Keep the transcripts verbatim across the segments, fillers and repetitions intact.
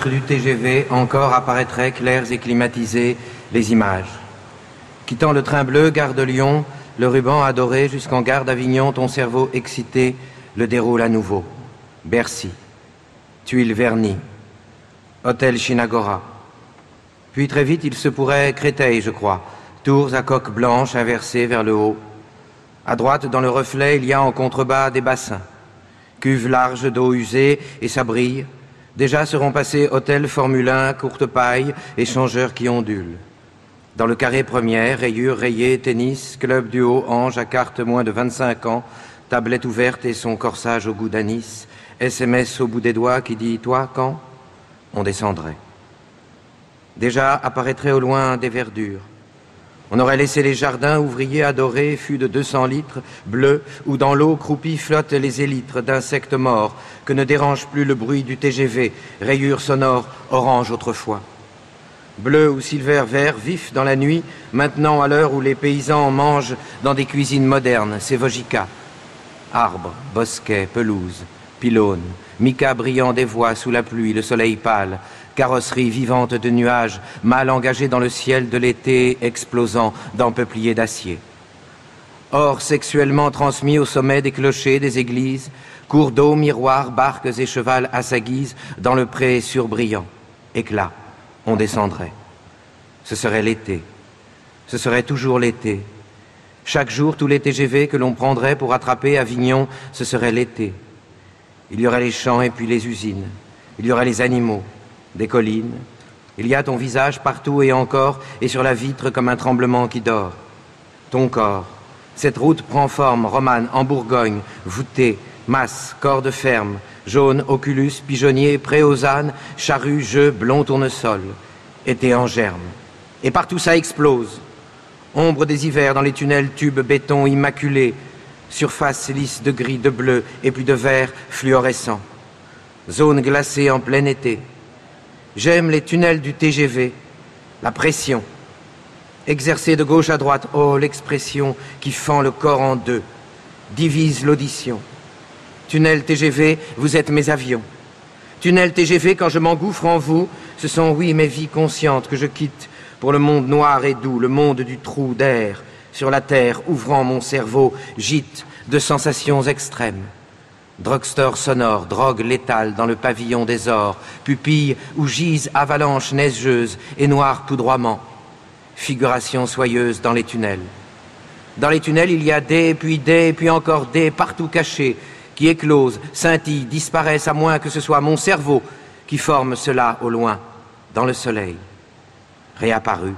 fenêtres du T G V, encore apparaîtraient claires et climatisées les images. Quittant le train bleu, gare de Lyon, le ruban adoré jusqu'en gare d'Avignon, ton cerveau excité le déroule à nouveau. Bercy, Tuiles Vernis, Hôtel Chinagora. Puis très vite, il se pourrait Créteil, je crois, tours à coque blanche inversées vers le haut. À droite, dans le reflet, il y a en contrebas des bassins. Cuves larges d'eau usée, et ça brille. Déjà seront passés hôtels Formule un, courte paille, échangeurs qui ondulent. Dans le carré première, rayures rayées, tennis, club du haut, ange à carte moins de vingt-cinq ans, tablette ouverte et son corsage au goût d'anis, S M S au bout des doigts qui dit « Toi, quand ?» On descendrait. Déjà apparaîtraient au loin des verdures. On aurait laissé les jardins ouvriers adorés, fûts de deux cents litres, bleus, où dans l'eau croupie flottent les élytres d'insectes morts, que ne dérange plus le bruit du T G V, rayures sonores, orange autrefois. Bleu ou silver vert, vif dans la nuit, maintenant à l'heure où les paysans mangent dans des cuisines modernes, c'est Vogica. Arbres, bosquets, pelouses, pylônes, mica brillant des voies sous la pluie, le soleil pâle, carrosserie vivante de nuages, mal engagés dans le ciel de l'été explosant dans peupliers d'acier. Or sexuellement transmis au sommet des clochers des églises, cours d'eau, miroirs, barques et cheval à sa guise, dans le pré surbrillant. Éclat, on descendrait. Ce serait l'été. Ce serait toujours l'été. Chaque jour, tous les T G V que l'on prendrait pour attraper Avignon, ce serait l'été. Il y aurait les champs et puis les usines. Il y aurait les animaux, des collines. Il y a ton visage partout et encore, et sur la vitre comme un tremblement qui dort. Ton corps. Cette route prend forme, romane, en Bourgogne, voûtée, masse, corps de ferme, jaune, oculus, pigeonnier, préosane, charrue, jeu, blond tournesol. Été en germe. Et partout ça explose. Ombre des hivers dans les tunnels tubes béton immaculés, surface lisse de gris, de bleu et puis de vert fluorescent. Zone glacée en plein été. J'aime les tunnels du T G V, la pression. Exercée de gauche à droite, oh l'expression qui fend le corps en deux, divise l'audition. Tunnel T G V, vous êtes mes avions. Tunnel T G V, quand je m'engouffre en vous, ce sont oui mes vies conscientes que je quitte pour le monde noir et doux, le monde du trou d'air, sur la terre, ouvrant mon cerveau, gîte de sensations extrêmes. Drugstore sonore, drogue létale dans le pavillon des ors, pupilles où gisent avalanches neigeuses et noirs poudroiements. Figuration soyeuse dans les tunnels. Dans les tunnels, il y a des, puis des, puis encore des, partout cachés, qui éclosent, scintillent, disparaissent, à moins que ce soit mon cerveau qui forme cela au loin, dans le soleil. Réapparu.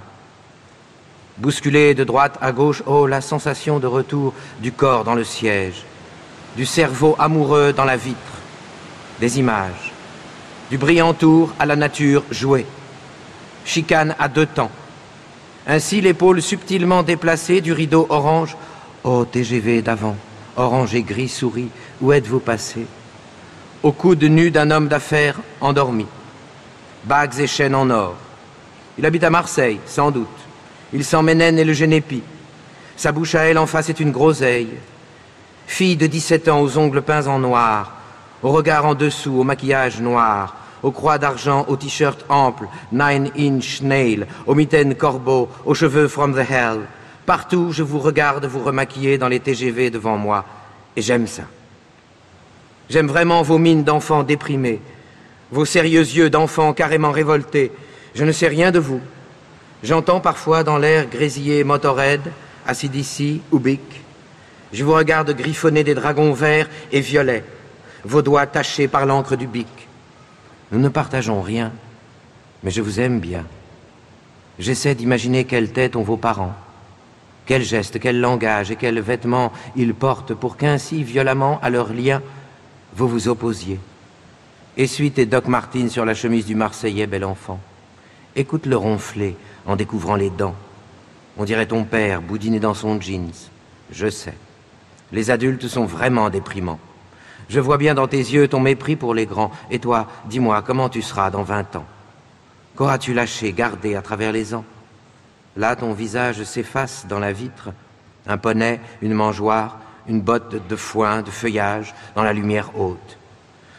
Bousculé de droite à gauche, oh, la sensation de retour du corps dans le siège. Du cerveau amoureux dans la vitre, des images, du brillant tour à la nature jouée, chicane à deux temps. Ainsi l'épaule subtilement déplacée du rideau orange, oh T G V d'avant, orange et gris sourit, où êtes-vous passé? Au coude nu d'un homme d'affaires endormi, bagues et chaînes en or. Il habite à Marseille, sans doute. Il sent Ménène et le Génépi. Sa bouche à elle en face est une groseille. Fille de dix-sept ans aux ongles peints en noir, au regard en dessous, au maquillage noir, aux croix d'argent, au t-shirt ample, nine inch nail, aux mitaines corbeau, aux cheveux from the hell. Partout, je vous regarde vous remaquiller dans les T G V devant moi. Et j'aime ça. J'aime vraiment vos mines d'enfants déprimés, vos sérieux yeux d'enfants carrément révoltés. Je ne sais rien de vous. J'entends parfois dans l'air grésiller Motorhead, A C D C ou Bic. Je vous regarde griffonner des dragons verts et violets, vos doigts tachés par l'encre du bic. Nous ne partageons rien, mais je vous aime bien. J'essaie d'imaginer quelle tête ont vos parents, quels gestes, quel langage et quels vêtements ils portent pour qu'ainsi, violemment, à leur lien, vous vous opposiez. Essuie tes Doc Martens sur la chemise du Marseillais, bel enfant. Écoute le ronfler en découvrant les dents. On dirait ton père boudiné dans son jeans. Je sais. Les adultes sont vraiment déprimants. Je vois bien dans tes yeux ton mépris pour les grands. Et toi, dis-moi, comment tu seras dans vingt ans? Qu'auras-tu lâché, gardé à travers les ans? Là, ton visage s'efface dans la vitre. Un poney, une mangeoire, une botte de foin, de feuillage, dans la lumière haute.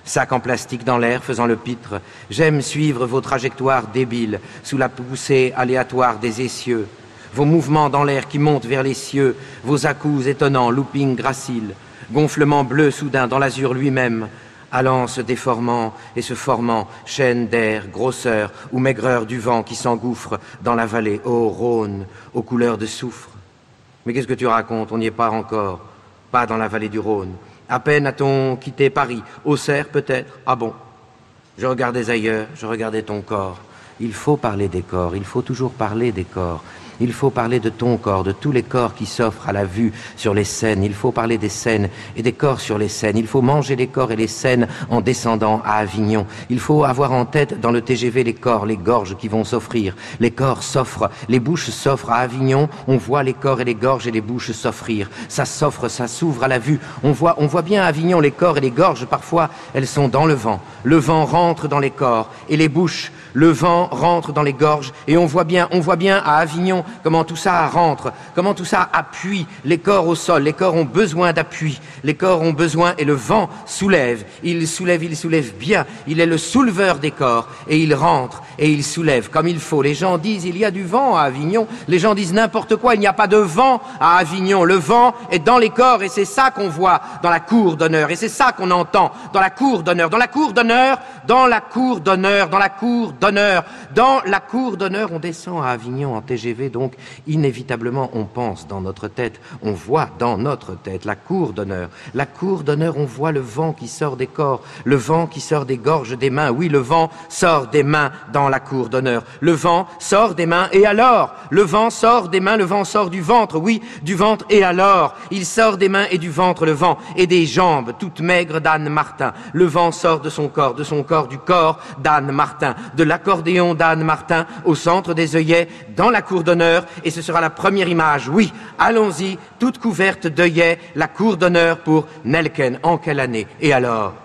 Sac en plastique dans l'air faisant le pitre, j'aime suivre vos trajectoires débiles sous la poussée aléatoire des essieux, vos mouvements dans l'air qui montent vers les cieux, vos à-coups étonnants, looping gracile, gonflement bleu soudain dans l'azur lui-même, allant se déformant et se formant, chaîne d'air, grosseur ou maigreur du vent qui s'engouffre dans la vallée, ô Rhône, aux couleurs de soufre. Mais qu'est-ce que tu racontes? On n'y est pas encore, pas dans la vallée du Rhône. À peine a-t-on quitté Paris, Auxerre peut-être? Ah bon? Je regardais ailleurs, je regardais ton corps. Il faut parler des corps, il faut toujours parler des corps. Il faut parler de ton corps, de tous les corps qui s'offrent à la vue sur les scènes. Il faut parler des scènes et des corps sur les scènes. Il faut manger les corps et les scènes en descendant à Avignon. Il faut avoir en tête dans le T G V les corps, les gorges qui vont s'offrir. Les corps s'offrent, les bouches s'offrent à Avignon. On voit les corps et les gorges et les bouches s'offrir. Ça s'offre, ça s'ouvre à la vue. On voit, on voit bien à Avignon les corps et les gorges. Parfois, elles sont dans le vent. Le vent rentre dans les corps et les bouches. Le vent rentre dans les gorges et on voit bien, on voit bien à Avignon comment tout ça rentre, comment tout ça appuie les corps au sol. Les corps ont besoin d'appui, les corps ont besoin et le vent soulève. Il soulève, il soulève bien. Il est le souleveur des corps et il rentre et il soulève comme il faut. Les gens disent il y a du vent à Avignon. Les gens disent n'importe quoi. Il n'y a pas de vent à Avignon. Le vent est dans les corps et c'est ça qu'on voit dans la cour d'honneur et c'est ça qu'on entend dans la cour d'honneur, dans la cour d'honneur, dans la cour d'honneur, dans la cour d'honneur. d'honneur. Dans la cour d'honneur, on descend à Avignon en T G V, donc inévitablement on pense dans notre tête, on voit dans notre tête la cour d'honneur. La cour d'honneur, on voit le vent qui sort des corps, le vent qui sort des gorges, des mains. Oui, le vent sort des mains dans la cour d'honneur. Le vent sort des mains et alors? Le vent sort des mains, le vent sort du ventre, oui, du ventre et alors? Il sort des mains et du ventre, le vent, et des jambes toutes maigres d'Anne Martin. Le vent sort de son corps, de son corps, du corps d'Anne Martin, de l'accordéon d'Anne Martin au centre des œillets dans la cour d'honneur et ce sera la première image. Oui, allons-y, toute couverte d'œillets, la cour d'honneur pour Nelken. En quelle année? Et alors?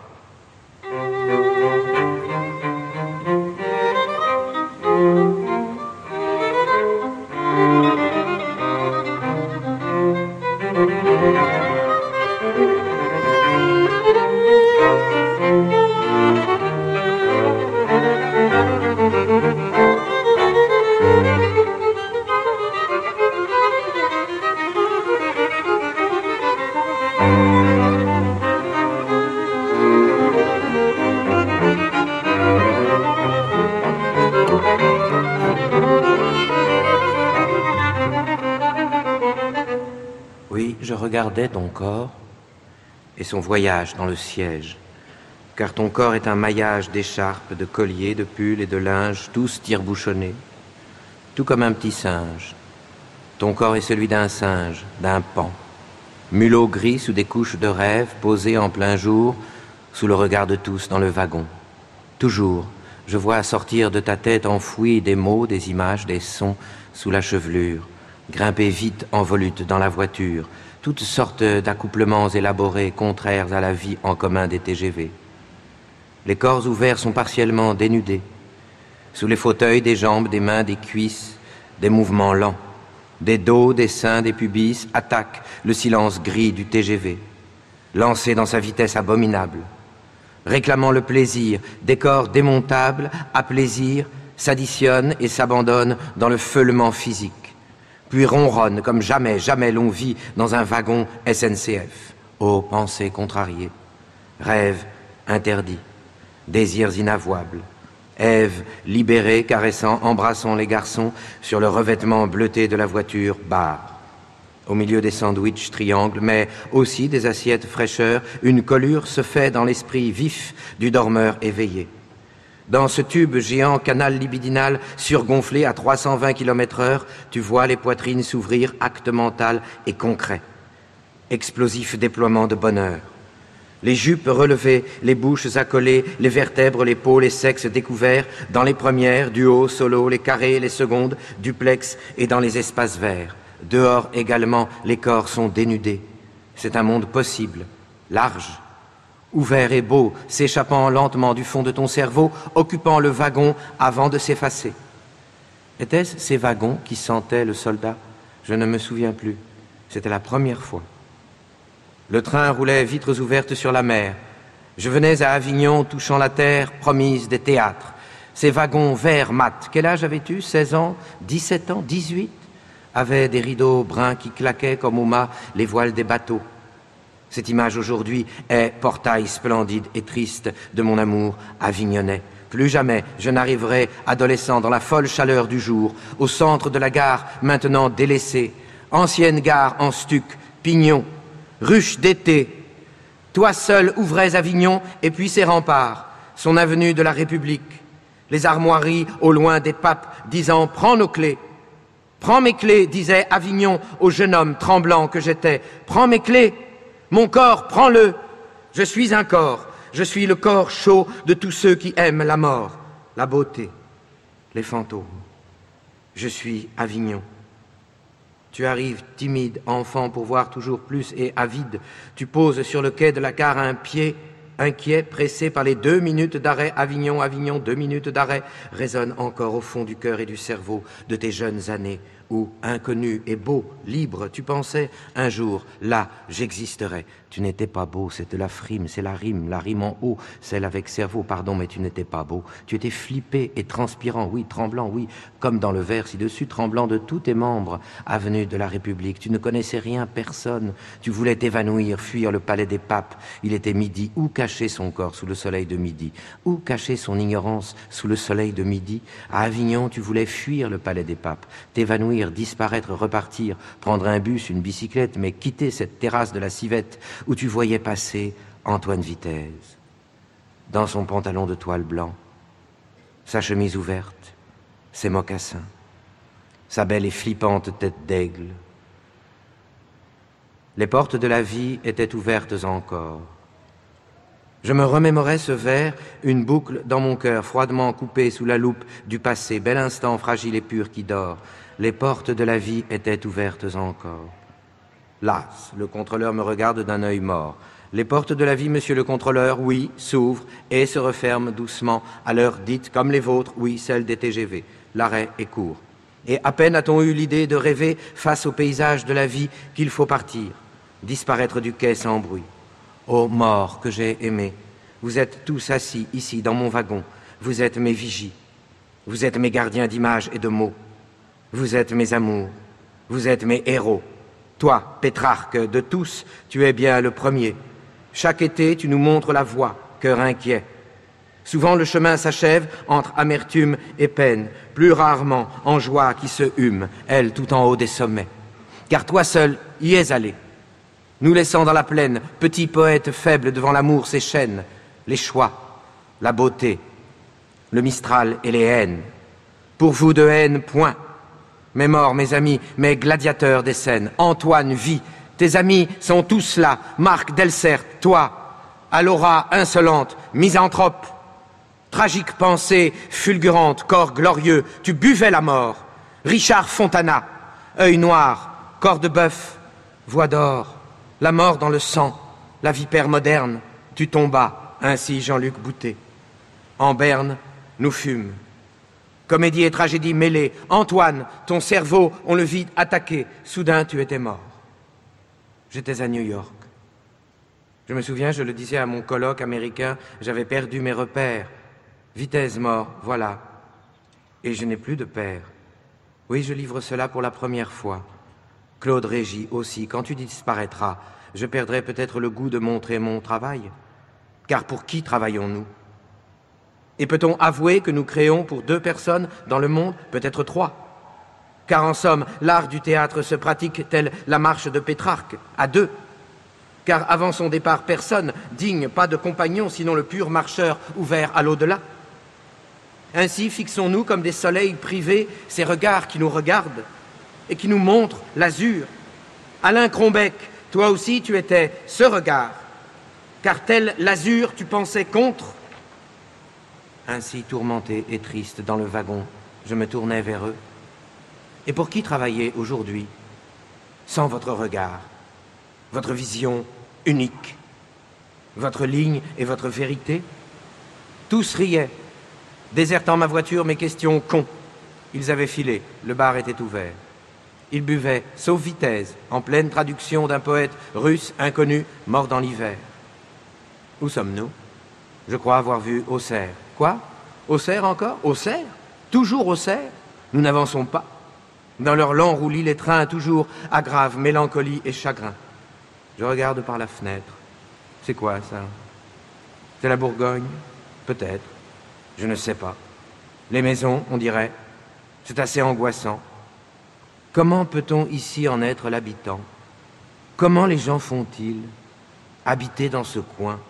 Je regardais ton corps et son voyage dans le siège, car ton corps est un maillage d'écharpes, de colliers, de pulls et de linges, tous tire-bouchonnés, tout comme un petit singe. Ton corps est celui d'un singe, d'un pan, mulot gris sous des couches de rêve, posé en plein jour, sous le regard de tous dans le wagon. Toujours, je vois sortir de ta tête enfouie des mots, des images, des sons sous la chevelure, grimper vite en volute dans la voiture, toutes sortes d'accouplements élaborés, contraires à la vie en commun des T G V. Les corps ouverts sont partiellement dénudés. Sous les fauteuils, des jambes, des mains, des cuisses, des mouvements lents. Des dos, des seins, des pubis attaquent le silence gris du T G V, lancé dans sa vitesse abominable. Réclamant le plaisir, des corps démontables, à plaisir, s'additionnent et s'abandonnent dans le feulement physique. Puis ronronne comme jamais, jamais l'on vit dans un wagon S N C F. Ô pensées contrariées, rêves interdits, désirs inavouables. Ève, libérée, caressant, embrassant les garçons sur le revêtement bleuté de la voiture, bar. Au milieu des sandwichs triangles, mais aussi des assiettes fraîcheurs, une colure se fait dans l'esprit vif du dormeur éveillé. Dans ce tube géant canal libidinal surgonflé à trois cent vingt kilomètres heure, tu vois les poitrines s'ouvrir, acte mental et concret. Explosif déploiement de bonheur. Les jupes relevées, les bouches accolées, les vertèbres, les peaux, les sexes découverts, dans les premières, duo, solo, les carrés, les secondes, duplex et dans les espaces verts. Dehors également, les corps sont dénudés. C'est un monde possible, large, ouvert et beau, s'échappant lentement du fond de ton cerveau, occupant le wagon avant de s'effacer. Était-ce ces wagons qui sentaient le soldat? Je ne me souviens plus. C'était la première fois. Le train roulait vitres ouvertes sur la mer. Je venais à Avignon touchant la terre promise des théâtres. Ces wagons verts mat, quel âge avais-tu? seize ans? dix-sept ans? dix-huit? Avaient des rideaux bruns qui claquaient comme au mât les voiles des bateaux. Cette image aujourd'hui est portail splendide et triste de mon amour avignonnais. Plus jamais je n'arriverai, adolescent, dans la folle chaleur du jour, au centre de la gare maintenant délaissée, ancienne gare en stuc, pignon, ruche d'été. Toi seul ouvrais Avignon et puis ses remparts, son avenue de la République, les armoiries au loin des papes disant « Prends nos clés ». Prends mes clés, disait Avignon au jeune homme tremblant que j'étais. Prends mes clés, mon corps, prends-le. Je suis un corps, je suis le corps chaud de tous ceux qui aiment la mort, la beauté, les fantômes. Je suis Avignon. Tu arrives timide, enfant, pour voir toujours plus et avide. Tu poses sur le quai de la gare un pied, inquiet, pressé par les deux minutes d'arrêt. Avignon, Avignon, deux minutes d'arrêt, résonnent encore au fond du cœur et du cerveau de tes jeunes années, où, inconnu et beau, libre, tu pensais, un jour, là, j'existerais. Tu n'étais pas beau, c'était la frime, c'est la rime, la rime en haut, celle avec cerveau, pardon, mais tu n'étais pas beau. Tu étais flippé et transpirant, oui, tremblant, oui, comme dans le vers ci-dessus, tremblant de tous tes membres, avenue de la République. Tu ne connaissais rien, personne. Tu voulais t'évanouir, fuir le palais des papes. Il était midi. Où cacher son corps sous le soleil de midi? Où cacher son ignorance sous le soleil de midi? À Avignon, tu voulais fuir le palais des papes, t'évanouir, disparaître, repartir, prendre un bus, une bicyclette, mais quitter cette terrasse de la Civette où tu voyais passer Antoine Vitesse, dans son pantalon de toile blanc, sa chemise ouverte, ses mocassins, sa belle et flippante tête d'aigle. Les portes de la vie étaient ouvertes encore. Je me remémorais ce vers, une boucle dans mon cœur, froidement coupée sous la loupe du passé, bel instant fragile et pur qui dort. Les portes de la vie étaient ouvertes encore. Las, le contrôleur me regarde d'un œil mort. Les portes de la vie, monsieur le contrôleur, oui, s'ouvrent et se referment doucement, à l'heure dite, comme les vôtres, oui, celle des T G V. L'arrêt est court. Et à peine a-t-on eu l'idée de rêver face au paysage de la vie qu'il faut partir, disparaître du quai sans bruit. Ô morts que j'ai aimés, vous êtes tous assis ici dans mon wagon, vous êtes mes vigies, vous êtes mes gardiens d'images et de mots, vous êtes mes amours, vous êtes mes héros. Toi, Pétrarque, de tous, tu es bien le premier. Chaque été, tu nous montres la voie, cœur inquiet. Souvent, le chemin s'achève entre amertume et peine, plus rarement en joie qui se hume, elle tout en haut des sommets. Car toi seul y es allé, nous laissant dans la plaine, petit poète faible devant l'amour ses chaînes, les choix, la beauté, le Mistral et les haines. Pour vous de haine, point. Mes morts, mes amis, mes gladiateurs des scènes, Antoine vit, tes amis sont tous là, Marc Delcert, toi, à l'aura insolente, misanthrope, tragique pensée, fulgurante, corps glorieux, tu buvais la mort, Richard Fontana, œil noir, corps de bœuf, voix d'or, la mort dans le sang, la vipère moderne, tu tombas, ainsi Jean-Luc Boutet. En berne, nous fûmes. Comédie et tragédie mêlées. Antoine, ton cerveau, on le vit attaqué. Soudain, tu étais mort. J'étais à New York. Je me souviens, je le disais à mon colloque américain, j'avais perdu mes repères. Vitesse mort, voilà. Et je n'ai plus de père. Oui, je livre cela pour la première fois. Claude Régis aussi, quand tu disparaîtras, je perdrai peut-être le goût de montrer mon travail. Car pour qui travaillons-nous? Et peut-on avouer que nous créons pour deux personnes dans le monde, peut-être trois? Car en somme, l'art du théâtre se pratique tel la marche de Pétrarque, à deux. Car avant son départ, personne, digne pas de compagnon, sinon le pur marcheur ouvert à l'au-delà. Ainsi fixons-nous comme des soleils privés ces regards qui nous regardent et qui nous montrent l'azur. Alain Crombec, toi aussi tu étais ce regard, car tel l'azur tu pensais contre. Ainsi, tourmenté et triste dans le wagon, je me tournais vers eux. Et pour qui travailler aujourd'hui, sans votre regard, votre vision unique, votre ligne et votre vérité? Tous riaient, désertant ma voiture, mes questions cons. Ils avaient filé, le bar était ouvert. Ils buvaient, sauf Vitesse, en pleine traduction d'un poète russe inconnu, mort dans l'hiver. Où sommes-nous? Je crois avoir vu Auxerre. Quoi? Auxerre encore? Auxerre? Toujours Auxerre? Nous n'avançons pas. Dans leur lent roulis, les trains toujours aggravent mélancolie et chagrin. Je regarde par la fenêtre. C'est quoi, ça? C'est la Bourgogne? Peut-être. Je ne sais pas. Les maisons, on dirait. C'est assez angoissant. Comment peut-on ici en être l'habitant? Comment les gens font-ils? Habiter dans ce coin,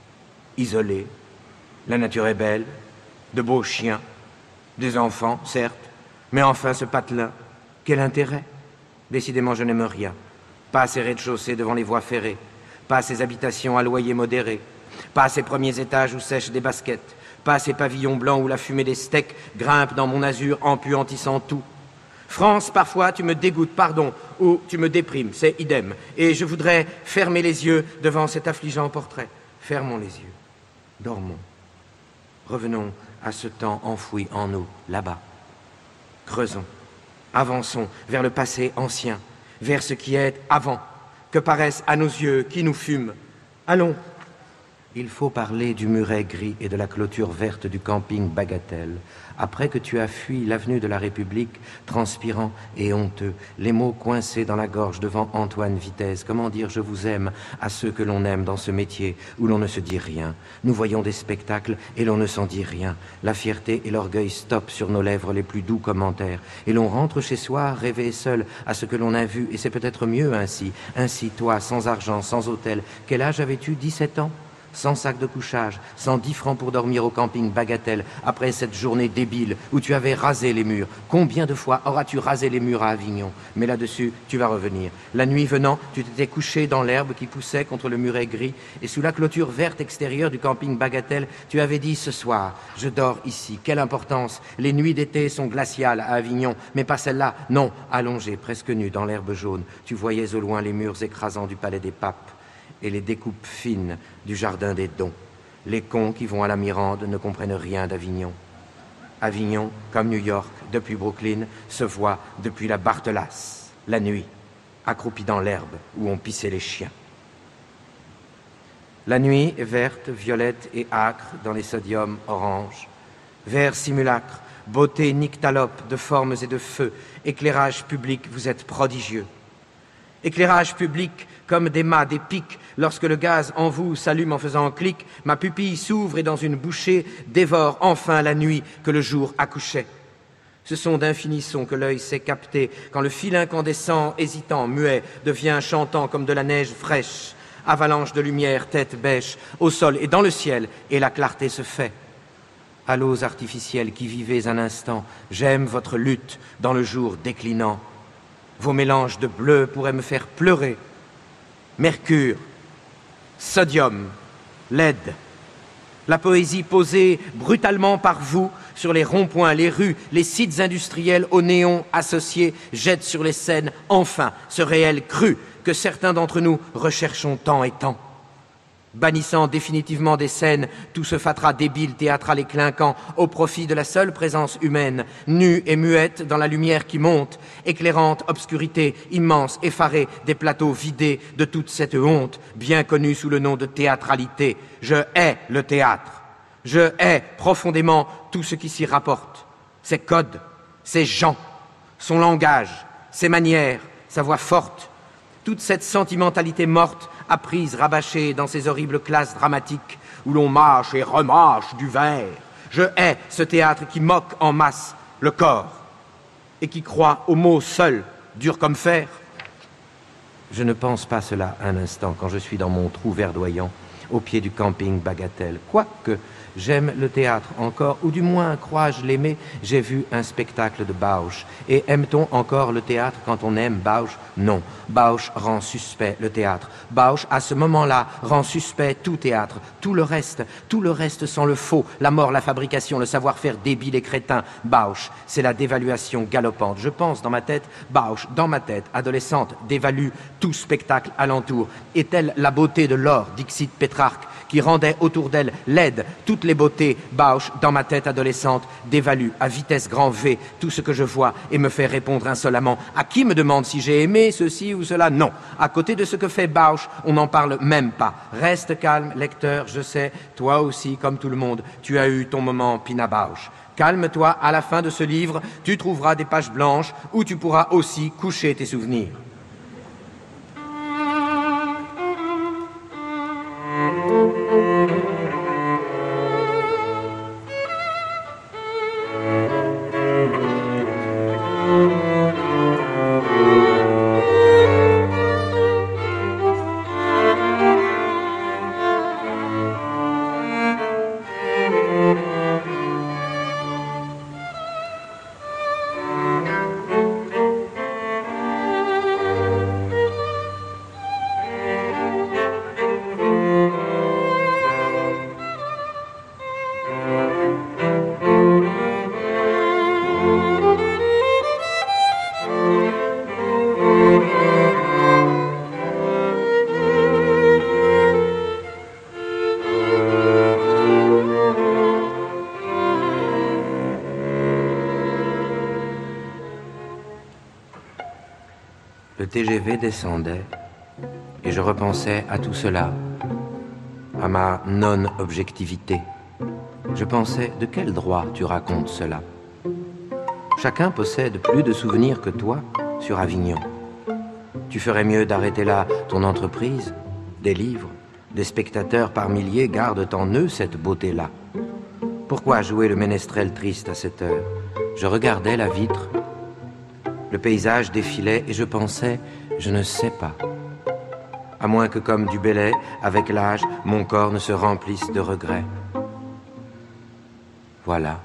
isolé. La nature est belle, de beaux chiens, des enfants, certes, mais enfin ce patelin, quel intérêt? Décidément, je n'aime rien. Pas ces rez-de-chaussée devant les voies ferrées, pas ces habitations à loyer modéré, pas ces premiers étages où sèchent des baskets, pas ces pavillons blancs où la fumée des steaks grimpe dans mon azur empuantissant tout. France, parfois, tu me dégoûtes, pardon, ou tu me déprimes, c'est idem. Et je voudrais fermer les yeux devant cet affligeant portrait. Fermons les yeux. Dormons. Revenons à ce temps enfoui en nous, là-bas. Creusons. Avançons vers le passé ancien, vers ce qui est avant, que paraissent à nos yeux, qui nous fument. Allons. Il faut parler du muret gris et de la clôture verte du camping Bagatelle. Après que tu as fui l'avenue de la République, transpirant et honteux, les mots coincés dans la gorge devant Antoine Vitesse, comment dire je vous aime à ceux que l'on aime dans ce métier où l'on ne se dit rien. Nous voyons des spectacles et l'on ne s'en dit rien. La fierté et l'orgueil stoppent sur nos lèvres les plus doux commentaires. Et l'on rentre chez soi, rêvé seul à ce que l'on a vu, et c'est peut-être mieux ainsi. Ainsi, toi, sans argent, sans hôtel, quel âge avais-tu? dix-sept ans? Sans sac de couchage, sans dix francs pour dormir au camping Bagatelle, après cette journée débile où tu avais rasé les murs. Combien de fois auras-tu rasé les murs à Avignon? Mais là-dessus, tu vas revenir. La nuit venant, tu t'étais couché dans l'herbe qui poussait contre le muret gris, et sous la clôture verte extérieure du camping Bagatelle, tu avais dit ce soir, je dors ici. Quelle importance! Les nuits d'été sont glaciales à Avignon, mais pas celle-là. Non, allongé, presque nu dans l'herbe jaune, tu voyais au loin les murs écrasants du palais des papes et les découpes fines du jardin des Dons. Les cons qui vont à la Mirande ne comprennent rien d'Avignon. Avignon, comme New York, depuis Brooklyn, se voit depuis la Barthelasse, la nuit, accroupi dans l'herbe où ont pissé les chiens. La nuit est verte, violette et âcre dans les sodiums orange. Vert simulacre, beauté nyctalope de formes et de feux, éclairage public, vous êtes prodigieux. Éclairage public comme des mâts, des pics, lorsque le gaz en vous s'allume en faisant un clic, ma pupille s'ouvre et dans une bouchée dévore enfin la nuit que le jour accouchait. Ce sont d'infinis sons que l'œil sait capter quand le fil incandescent, hésitant, muet, devient chantant comme de la neige fraîche, avalanche de lumière, tête bêche, au sol et dans le ciel, et la clarté se fait. Halos artificiels qui vivez un instant, j'aime votre lutte dans le jour déclinant. Vos mélanges de bleu pourraient me faire pleurer. Mercure, sodium, lead. La poésie posée brutalement par vous sur les ronds-points, les rues, les sites industriels aux néons associés jette sur les scènes, enfin, ce réel cru que certains d'entre nous recherchons tant et tant. Bannissant définitivement des scènes tout ce fatras débile, théâtral et clinquant au profit de la seule présence humaine, nue et muette dans la lumière qui monte, éclairante obscurité immense, effarée des plateaux vidés de toute cette honte, bien connue sous le nom de théâtralité. Je hais le théâtre. Je hais profondément tout ce qui s'y rapporte. Ses codes, ses gens, son langage, ses manières, sa voix forte, toute cette sentimentalité morte apprise, rabâchée dans ces horribles classes dramatiques où l'on mâche et remâche du verre. Je hais ce théâtre qui moque en masse le corps et qui croit aux mots seuls, durs comme fer. Je ne pense pas cela un instant quand je suis dans mon trou verdoyant au pied du camping Bagatelle. Quoique j'aime le théâtre encore, ou du moins crois-je l'aimer, j'ai vu un spectacle de Bausch. Et aime-t-on encore le théâtre quand on aime Bausch? Non. Bausch rend suspect le théâtre. Bausch, à ce moment-là, rend suspect tout théâtre. Tout le reste, tout le reste sans le faux, la mort, la fabrication, le savoir-faire débile et crétin. Bausch, c'est la dévaluation galopante. Je pense dans ma tête, Bausch, dans ma tête, adolescente, dévalue tout spectacle alentour. Est-elle la beauté de l'or, dixit Pétrarque, qui rendait autour d'elle laide toutes les beautés. Bausch, dans ma tête adolescente, dévalue à vitesse grand V tout ce que je vois et me fait répondre insolemment. À qui me demande si j'ai aimé ceci ou cela? Non. À côté de ce que fait Bausch, on n'en parle même pas. Reste calme, lecteur, je sais, toi aussi, comme tout le monde, tu as eu ton moment Pina Bausch. Calme-toi, à la fin de ce livre, tu trouveras des pages blanches où tu pourras aussi coucher tes souvenirs. Le T G V descendait et je repensais à tout cela, à ma non-objectivité. Je pensais, de quel droit tu racontes cela? Chacun possède plus de souvenirs que toi sur Avignon. Tu ferais mieux d'arrêter là ton entreprise. Des livres, des spectateurs par milliers gardent en eux cette beauté-là. Pourquoi jouer le ménestrel triste à cette heure? Je regardais la vitre. Le paysage défilait et je pensais, je ne sais pas. À moins que comme du Bellay, avec l'âge, mon corps ne se remplisse de regrets. Voilà.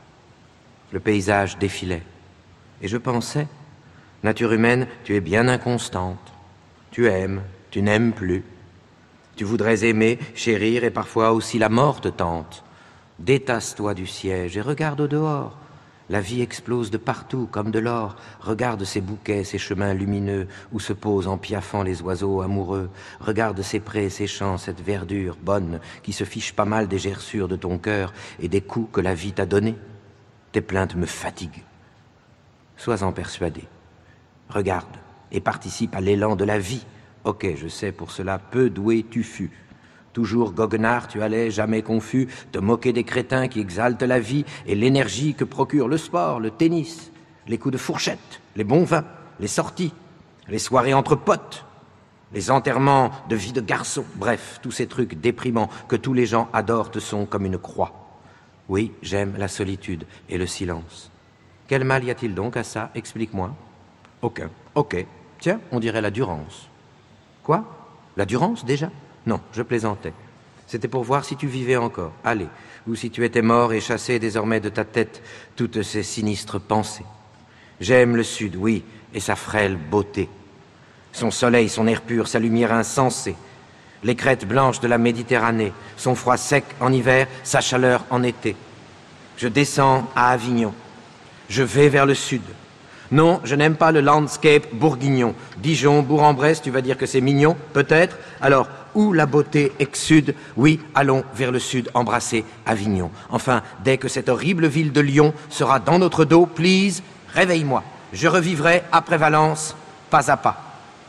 Le paysage défilait. Et je pensais, nature humaine, tu es bien inconstante. Tu aimes, tu n'aimes plus. Tu voudrais aimer, chérir et parfois aussi la mort te tente. Détasse-toi du siège et regarde au dehors. La vie explose de partout, comme de l'or. Regarde ces bouquets, ces chemins lumineux, où se posent en piaffant les oiseaux amoureux. Regarde ces prés, ces champs, cette verdure bonne, qui se fiche pas mal des gerçures de ton cœur et des coups que la vie t'a donnés. Tes plaintes me fatiguent. Sois-en persuadé. Regarde et participe à l'élan de la vie. Ok, je sais, pour cela, peu doué tu fus. Toujours goguenard, tu allais, jamais confus, te moquer des crétins qui exaltent la vie et l'énergie que procure le sport, le tennis, les coups de fourchette, les bons vins, les sorties, les soirées entre potes, les enterrements de vie de garçon, bref, tous ces trucs déprimants que tous les gens adorent te sont comme une croix. Oui, j'aime la solitude et le silence. Quel mal y a-t-il donc à ça? Explique-moi. Aucun. Ok. Tiens, on dirait la Durance. Quoi? La Durance, déjà? Non, je plaisantais. C'était pour voir si tu vivais encore. Allez, ou si tu étais mort et chassé désormais de ta tête toutes ces sinistres pensées. J'aime le Sud, oui, et sa frêle beauté. Son soleil, son air pur, sa lumière insensée. Les crêtes blanches de la Méditerranée, son froid sec en hiver, sa chaleur en été. Je descends à Avignon. Je vais vers le Sud. Non, je n'aime pas le landscape bourguignon. Dijon, Bourg-en-Bresse, tu vas dire que c'est mignon, peut-être. Alors, où la beauté exsude? Oui, allons vers le sud embrasser Avignon. Enfin, dès que cette horrible ville de Lyon sera dans notre dos, please, réveille-moi. Je revivrai après Valence, pas à pas.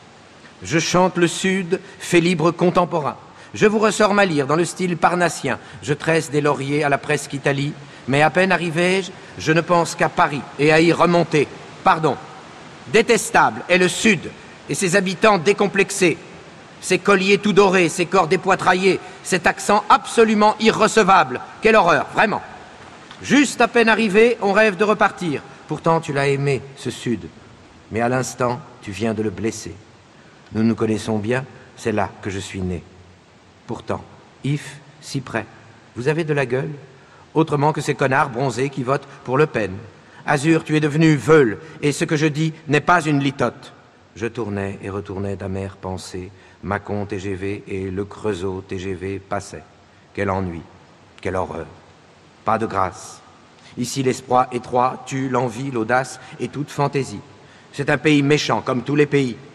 Je chante le sud, fait libre contemporain. Je vous ressors ma lyre dans le style parnassien. Je tresse des lauriers à la Presqu'Italie. Mais à peine arrivé-je, je ne pense qu'à Paris et à y remonter. Pardon. Détestable est le sud et ses habitants décomplexés. Ces colliers tout dorés, ces corps dépoitraillés, cet accent absolument irrecevable. Quelle horreur, vraiment. Juste à peine arrivé, on rêve de repartir. Pourtant, tu l'as aimé, ce sud. Mais à l'instant, tu viens de le blesser. Nous nous connaissons bien, c'est là que je suis né. Pourtant, Yves, si près, vous avez de la gueule? Autrement que ces connards bronzés qui votent pour Le Pen. Azur, tu es devenu veule, et ce que je dis n'est pas une litote. Je tournais et retournais d'amères pensées. Mâcon T G V et le Creusot T G V passaient. Quel ennui, quelle horreur. Pas de grâce. Ici, l'espoir étroit tue l'envie, l'audace et toute fantaisie. C'est un pays méchant, comme tous les pays.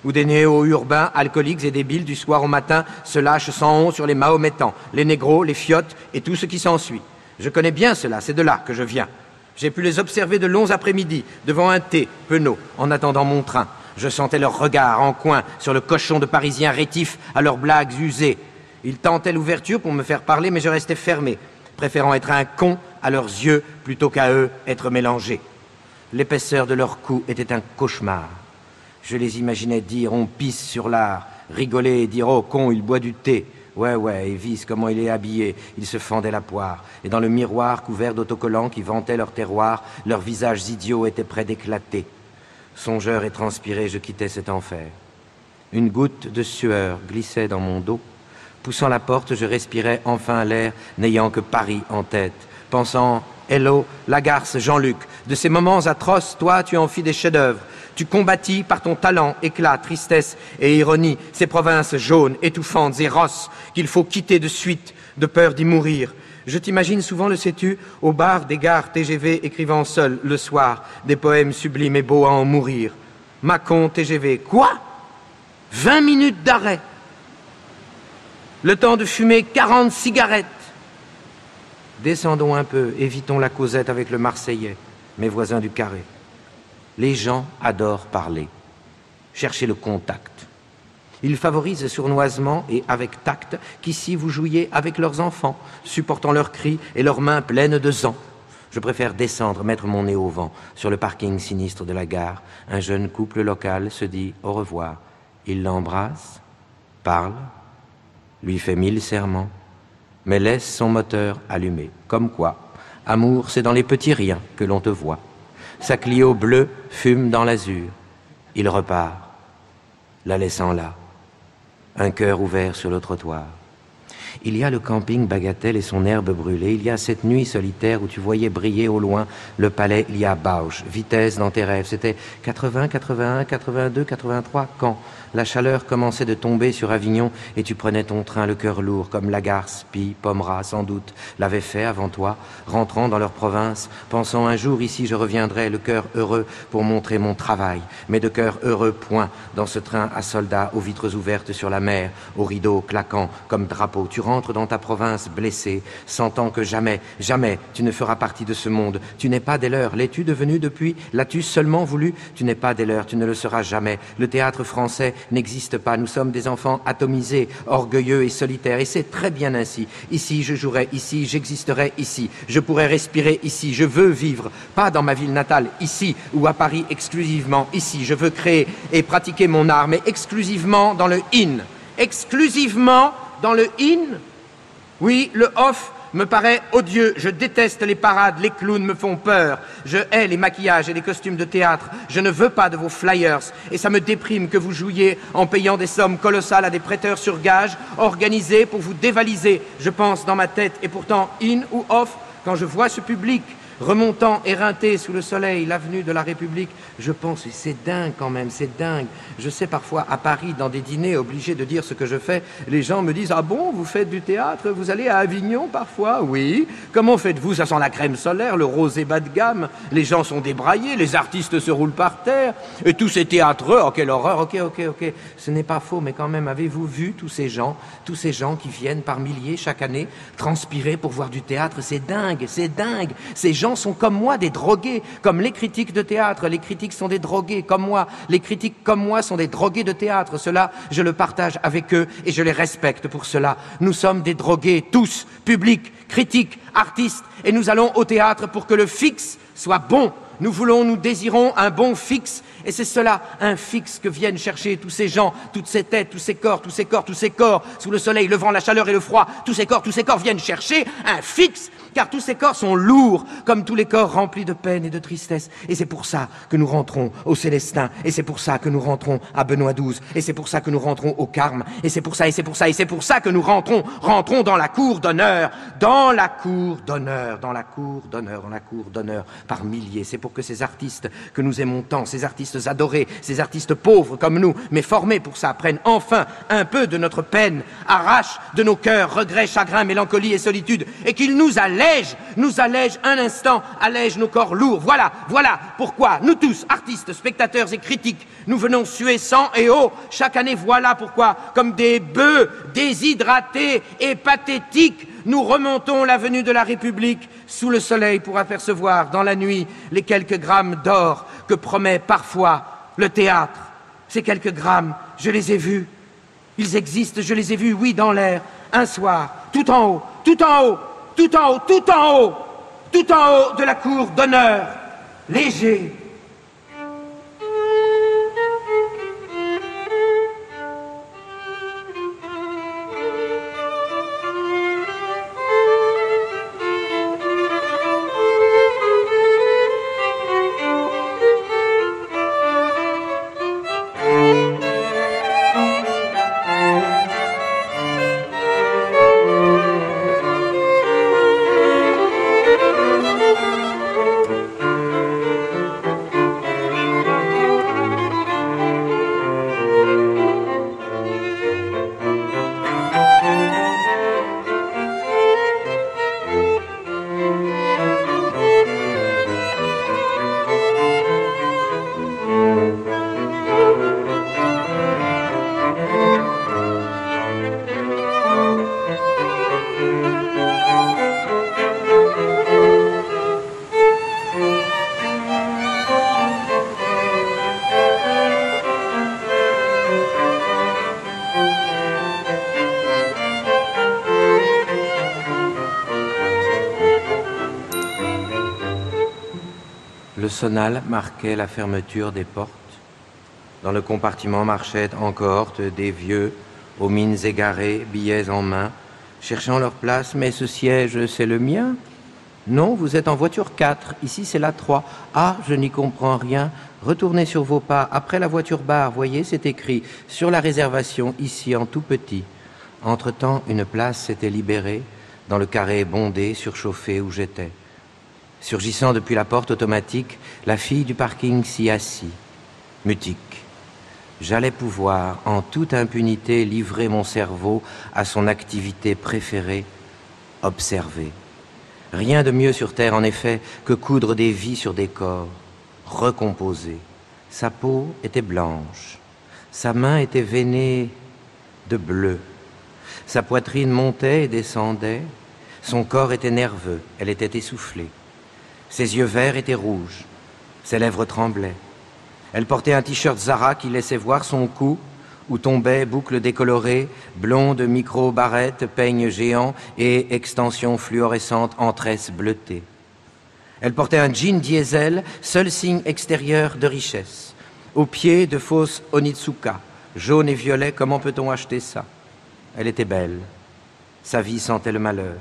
où des néo-urbains, alcooliques et débiles du soir au matin se lâchent sans honte sur les mahométans, les négros, les fiottes et tout ce qui s'ensuit. Je connais bien cela, c'est de là que je viens. J'ai pu les observer de longs après-midi, devant un thé, penaud, en attendant mon train. Je sentais leurs regards en coin sur le cochon de Parisiens rétifs à leurs blagues usées. Ils tentaient l'ouverture pour me faire parler, mais je restais fermé, préférant être un con à leurs yeux plutôt qu'à eux être mélangé. L'épaisseur de leurs coups était un cauchemar. Je les imaginais dire « on pisse sur l'art », rigoler et dire « oh con, il boit du thé ». Ouais, ouais, et vis comment il est habillé, il se fendait la poire. Et dans le miroir couvert d'autocollants qui vantaient leur terroir, leurs visages idiots étaient près d'éclater. Songeur et transpiré, je quittais cet enfer. Une goutte de sueur glissait dans mon dos. Poussant la porte, je respirais enfin l'air, n'ayant que Paris en tête, pensant « Hello, Lagarce, Jean-Luc, de ces moments atroces, toi, tu en fis des chefs-d'œuvre. Tu combattis par ton talent, éclat, tristesse et ironie ces provinces jaunes, étouffantes et rosses qu'il faut quitter de suite, de peur d'y mourir. Je t'imagine souvent, le sais-tu, au bar des gares T G V, écrivant seul, le soir, des poèmes sublimes et beaux à en mourir. Mâcon, T G V. Quoi? Vingt minutes d'arrêt. Le temps de fumer quarante cigarettes. Descendons un peu, évitons la causette avec le Marseillais, mes voisins du carré. Les gens adorent parler, chercher le contact. Ils favorisent sournoisement et avec tact qu'ici vous jouiez avec leurs enfants, supportant leurs cris et leurs mains pleines de sang. Je préfère descendre, mettre mon nez au vent. Sur le parking sinistre de la gare, un jeune couple local se dit au revoir. Il l'embrasse, parle, lui fait mille serments, mais laisse son moteur allumé. Comme quoi, amour, c'est dans les petits riens que l'on te voit. Sa Clio bleue fume dans l'azur. Il repart, la laissant là, un cœur ouvert sur le trottoir. Il y a le camping Bagatelle et son herbe brûlée. Il y a cette nuit solitaire où tu voyais briller au loin le palais Lia Bausch. Vitesse dans tes rêves. C'était quatre-vingts, quatre-vingt-un, quatre-vingt-deux, quatre-vingt-trois. Quand la chaleur commençait de tomber sur Avignon et tu prenais ton train le cœur lourd, comme Lagarce, Pie, Pomerat, sans doute, l'avaient fait avant toi, rentrant dans leur province, pensant un jour ici je reviendrai, le cœur heureux pour montrer mon travail. Mais de cœur heureux, point, dans ce train à soldats, aux vitres ouvertes sur la mer, aux rideaux claquants comme drapeaux. Tu rentres dans ta province blessé, sentant que jamais, jamais tu ne feras partie de ce monde. Tu n'es pas des leurs. L'es-tu devenu depuis? L'as-tu seulement voulu? Tu n'es pas des leurs, tu ne le seras jamais. Le théâtre français n'existe pas. Nous sommes des enfants atomisés, orgueilleux et solitaires. Et c'est très bien ainsi. Ici, je jouerai ici, j'existerai ici. Je pourrai respirer ici. Je veux vivre, pas dans ma ville natale, ici, ou à Paris exclusivement, ici. Je veux créer et pratiquer mon art, mais exclusivement dans le in. Exclusivement dans le in? Oui, le off me paraît odieux. Je déteste les parades, les clowns me font peur. Je hais les maquillages et les costumes de théâtre. Je ne veux pas de vos flyers. Et ça me déprime que vous jouiez en payant des sommes colossales à des prêteurs sur gage, organisés pour vous dévaliser. Je pense dans ma tête, et pourtant, in ou off, quand je vois ce public remontant, éreinté sous le soleil, l'avenue de la République, je pense, c'est dingue quand même, c'est dingue. Je sais parfois, à Paris, dans des dîners, obligé de dire ce que je fais, les gens me disent « Ah bon, vous faites du théâtre? Vous allez à Avignon parfois ?»« Oui. »« Comment faites-vous? Ça sent la crème solaire, le rosé bas de gamme. Les gens sont débraillés, les artistes se roulent par terre. Et tous ces théâtreux, oh quelle horreur, ok, ok, ok. » Ce n'est pas faux, mais quand même, avez-vous vu tous ces gens, tous ces gens qui viennent par milliers chaque année, transpirer pour voir du théâtre? C'est dingue, c'est dingue. Ces gens sont comme moi des drogués, comme les critiques de théâtre. Les critiques sont des drogués comme moi. Les critiques comme moi sont des drogués de théâtre. Cela, je le partage avec eux et je les respecte pour cela. Nous sommes des drogués, tous, publics, critiques, artistes, et nous allons au théâtre pour que le fixe soit bon. Nous voulons, nous désirons un bon fixe, et c'est cela, un fixe que viennent chercher tous ces gens, toutes ces têtes, tous ces corps, tous ces corps, tous ces corps, sous le soleil, le vent, la chaleur et le froid, tous ces corps, tous ces corps viennent chercher un fixe, car tous ces corps sont lourds, comme tous les corps remplis de peine et de tristesse. Et c'est pour ça que nous rentrons au Célestin, et c'est pour ça que nous rentrons à Benoît douze, et c'est pour ça que nous rentrons au Carme, et c'est pour ça, et c'est pour ça, et c'est pour ça que nous rentrons, rentrons dans la cour d'honneur, dans la cour d'honneur, dans la cour d'honneur, dans la cour d'honneur, par milliers. C'est pour pour que ces artistes que nous aimons tant, ces artistes adorés, ces artistes pauvres comme nous, mais formés pour ça, prennent enfin un peu de notre peine, arrachent de nos cœurs regrets, chagrins, mélancolie et solitude, et qu'ils nous allègent, nous allègent un instant, allègent nos corps lourds. Voilà, voilà pourquoi nous tous, artistes, spectateurs et critiques, nous venons suer sang et eau chaque année. Voilà pourquoi, comme des bœufs déshydratés et pathétiques, nous remontons l'avenue de la République sous le soleil pour apercevoir dans la nuit les quelques grammes d'or que promet parfois le théâtre. Ces quelques grammes, je les ai vus. Ils existent, je les ai vus, oui, dans l'air, un soir, tout en haut, tout en haut, tout en haut, tout en haut, tout en haut de la cour d'honneur, léger. Le sonal marquait la fermeture des portes. Dans le compartiment marchaient en cohorte des vieux, aux mines égarées, billets en main, cherchant leur place. Mais ce siège, c'est le mien? Non, vous êtes en voiture quatre. Ici, c'est la trois. Ah, je n'y comprends rien. Retournez sur vos pas. Après la voiture bar, voyez, c'est écrit sur la réservation, ici, en tout petit. Entre-temps, une place s'était libérée dans le carré bondé, surchauffé où j'étais. Surgissant depuis la porte automatique, la fille du parking s'y assit, mutique. J'allais pouvoir, en toute impunité, livrer mon cerveau à son activité préférée, observer. Rien de mieux sur Terre, en effet, que coudre des vies sur des corps, recomposer. Sa peau était blanche, sa main était veinée de bleu, sa poitrine montait et descendait, son corps était nerveux, elle était essoufflée. Ses yeux verts étaient rouges, ses lèvres tremblaient. Elle portait un t-shirt Zara qui laissait voir son cou, où tombaient boucles décolorées, blondes micro-barrettes, peignes géants et extensions fluorescentes en tresses bleutées. Elle portait un jean diesel, seul signe extérieur de richesse. Aux pieds, de fausses Onitsuka, jaune et violet, comment peut-on acheter ça? Elle était belle. Sa vie sentait le malheur.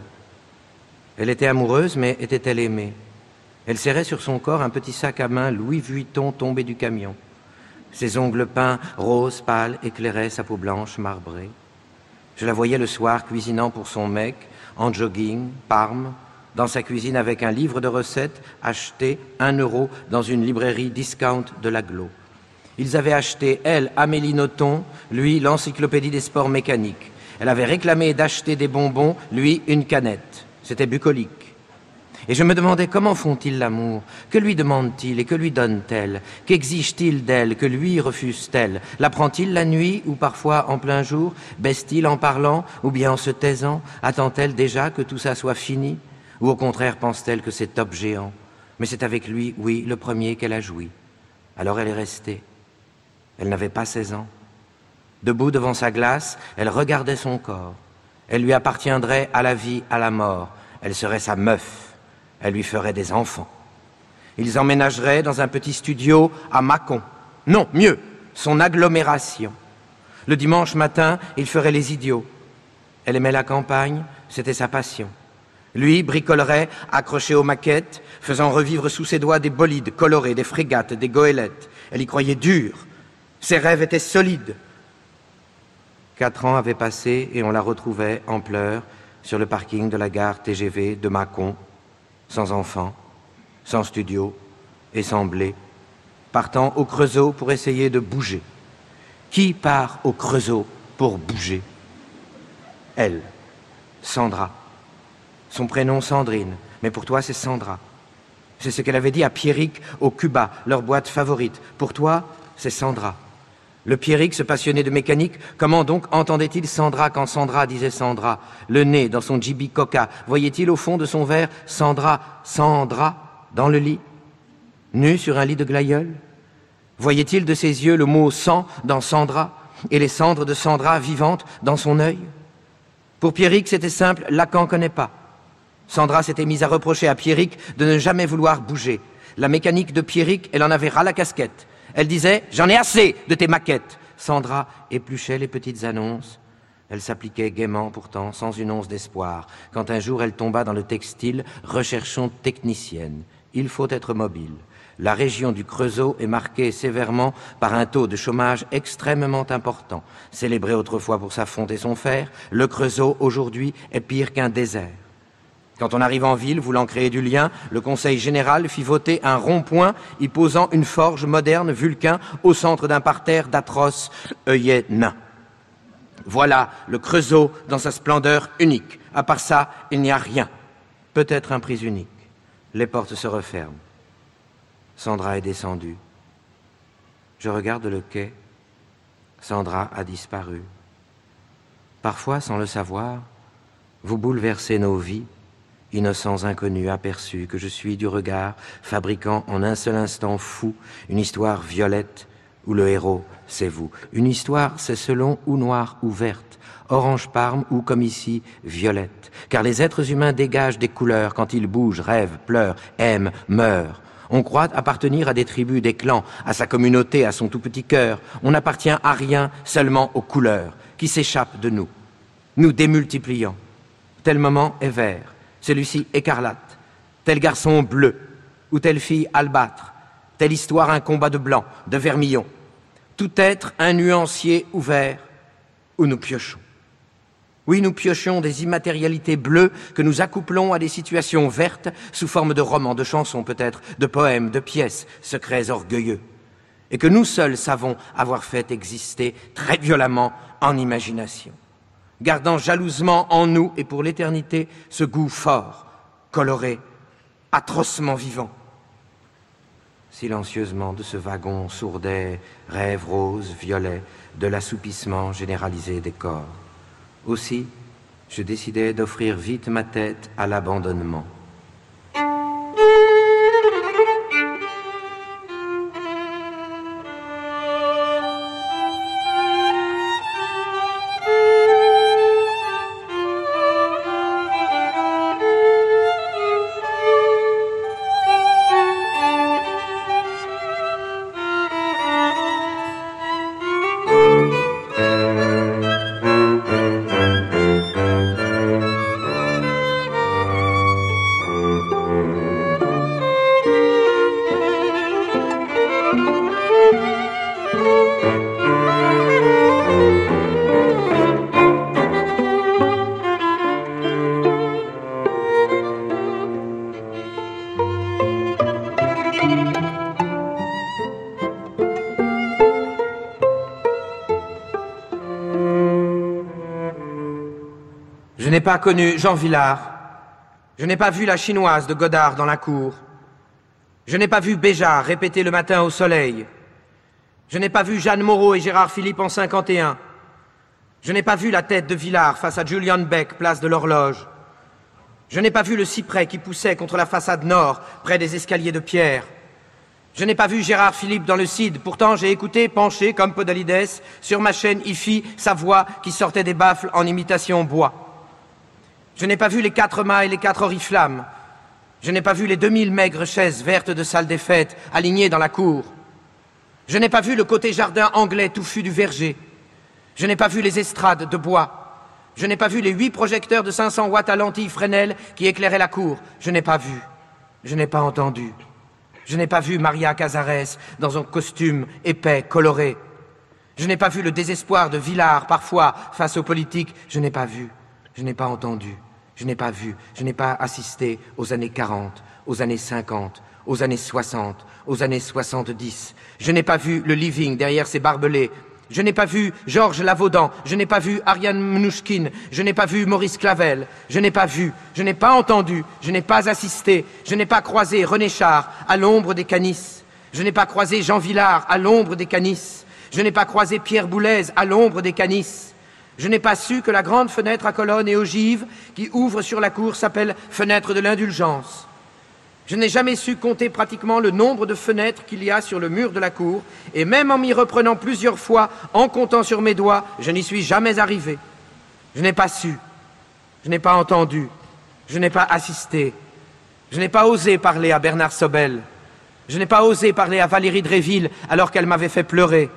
Elle était amoureuse, mais était-elle aimée? Elle serrait sur son corps un petit sac à main Louis Vuitton tombé du camion. Ses ongles peints, roses, pâles, éclairaient sa peau blanche marbrée. Je la voyais le soir cuisinant pour son mec, en jogging, Parme, dans sa cuisine avec un livre de recettes acheté un euro dans une librairie discount de l'Aglo. Ils avaient acheté, elle, Amélie Nothomb, lui, l'encyclopédie des sports mécaniques. Elle avait réclamé d'acheter des bonbons, lui, une canette. C'était bucolique. Et je me demandais comment font-ils l'amour? Que lui demande-t-il et que lui donne-t-elle? Qu'exige-t-il d'elle? Que lui refuse-t-elle? L'apprend-il la nuit ou parfois en plein jour? Baisse-t-il en parlant ou bien en se taisant? Attend-elle déjà que tout ça soit fini? Ou au contraire pense-t-elle que c'est top géant? Mais c'est avec lui, oui, le premier qu'elle a joui. Alors elle est restée. Elle n'avait pas seize ans. Debout devant sa glace, elle regardait son corps. Elle lui appartiendrait à la vie, à la mort. Elle serait sa meuf. Elle lui ferait des enfants. Ils emménageraient dans un petit studio à Mâcon. Non, mieux, son agglomération. Le dimanche matin, il ferait les idiots. Elle aimait la campagne, c'était sa passion. Lui bricolerait, accroché aux maquettes, faisant revivre sous ses doigts des bolides colorés, des frégates, des goélettes. Elle y croyait dur. Ses rêves étaient solides. Quatre ans avaient passé et on la retrouvait en pleurs sur le parking de la gare T G V de Mâcon, sans enfant, sans studio, et sans blé, partant au Creusot pour essayer de bouger. Qui part au Creusot pour bouger? Elle, Sandra. Son prénom Sandrine, mais pour toi c'est Sandra. C'est ce qu'elle avait dit à Pierrick au Cuba, leur boîte favorite. Pour toi, c'est Sandra. Le Pierrick, ce passionné de mécanique, comment donc entendait-il Sandra quand Sandra disait Sandra? Le nez dans son J B Coca, voyait-il au fond de son verre Sandra, Sandra, dans le lit, nue sur un lit de glaïeul? Voyait-il de ses yeux le mot sang dans Sandra et les cendres de Sandra vivantes dans son œil? Pour Pierrick, c'était simple, Lacan connaît pas. Sandra s'était mise à reprocher à Pierrick de ne jamais vouloir bouger. La mécanique de Pierrick, elle en avait ras la casquette. Elle disait « J'en ai assez de tes maquettes !» Sandra épluchait les petites annonces. Elle s'appliquait gaiement pourtant, sans une once d'espoir, quand un jour elle tomba dans le textile, recherchant technicienne. Il faut être mobile. La région du Creusot est marquée sévèrement par un taux de chômage extrêmement important. Célébré autrefois pour sa fonte et son fer, le Creusot aujourd'hui est pire qu'un désert. Quand on arrive en ville, voulant créer du lien, le Conseil général fit voter un rond-point y posant une forge moderne Vulcain au centre d'un parterre d'atroces œillets nains. Voilà le Creusot dans sa splendeur unique. À part ça, il n'y a rien. Peut-être un prix unique. Les portes se referment. Sandra est descendue. Je regarde le quai. Sandra a disparu. Parfois, sans le savoir, vous bouleversez nos vies, innocents inconnus aperçus que je suis du regard, fabriquant en un seul instant fou une histoire violette où le héros, c'est vous. Une histoire, c'est selon ou noire ou verte, orange parme ou, comme ici, violette. Car les êtres humains dégagent des couleurs quand ils bougent, rêvent, pleurent, aiment, meurent. On croit appartenir à des tribus, des clans, à sa communauté, à son tout petit cœur. On n'appartient à rien, seulement aux couleurs, qui s'échappent de nous, nous démultipliant. Tel moment est vert, celui-ci écarlate, tel garçon bleu, ou telle fille albâtre, telle histoire un combat de blanc, de vermillon. Tout être un nuancier ouvert où nous piochons. Oui, nous piochons des immatérialités bleues que nous accouplons à des situations vertes sous forme de romans, de chansons peut-être, de poèmes, de pièces, secrets orgueilleux, et que nous seuls savons avoir fait exister très violemment en imagination, gardant jalousement en nous et pour l'éternité ce goût fort, coloré, atrocement vivant. Silencieusement de ce wagon sourdaient rêves roses, violets, de l'assoupissement généralisé des corps. Aussi, je décidai d'offrir vite ma tête à l'abandonnement. Je n'ai pas connu Jean Vilar. Je n'ai pas vu la chinoise de Godard dans la cour. Je n'ai pas vu Béjart répéter le matin au soleil. Je n'ai pas vu Jeanne Moreau et Gérard Philippe en cinquante et un. Je n'ai pas vu la tête de Vilar face à Julian Beck, place de l'Horloge. Je n'ai pas vu le cyprès qui poussait contre la façade nord, près des escaliers de pierre. Je n'ai pas vu Gérard Philippe dans le Cid. Pourtant, j'ai écouté, penché, comme Podalides, sur ma chaîne I F I, sa voix qui sortait des baffles en imitation bois. Je n'ai pas vu les quatre mâts et les quatre oriflammes. Je n'ai pas vu les deux mille maigres chaises vertes de salle des fêtes alignées dans la cour. Je n'ai pas vu le côté jardin anglais touffu du verger. Je n'ai pas vu les estrades de bois. Je n'ai pas vu les huit projecteurs de cinq cents watts à lentilles Fresnel qui éclairaient la cour. Je n'ai pas vu. Je n'ai pas entendu. Je n'ai pas vu Maria Cazares dans un costume épais, coloré. Je n'ai pas vu le désespoir de Vilar, parfois, face aux politiques. Je n'ai pas vu. Je n'ai pas entendu. Je n'ai pas vu. Je n'ai pas assisté aux années quarante, aux années cinquante, aux années soixante, aux années soixante-dix. Je n'ai pas vu le living derrière ses barbelés. Je n'ai pas vu Georges Lavaudan, je n'ai pas vu Ariane Mnouchkine, je n'ai pas vu Maurice Clavel, je n'ai pas vu, je n'ai pas entendu, je n'ai pas assisté, je n'ai pas croisé René Char à l'ombre des Canisses, je n'ai pas croisé Jean Villard à l'ombre des Canisses, je n'ai pas croisé Pierre Boulez à l'ombre des Canisses, je n'ai pas su que la grande fenêtre à colonnes et ogives qui ouvre sur la cour s'appelle fenêtre de l'indulgence. Je n'ai jamais su compter pratiquement le nombre de fenêtres qu'il y a sur le mur de la cour, et même en m'y reprenant plusieurs fois, en comptant sur mes doigts, je n'y suis jamais arrivé. Je n'ai pas su, je n'ai pas entendu, je n'ai pas assisté, je n'ai pas osé parler à Bernard Sobel, je n'ai pas osé parler à Valérie Dréville alors qu'elle m'avait fait pleurer.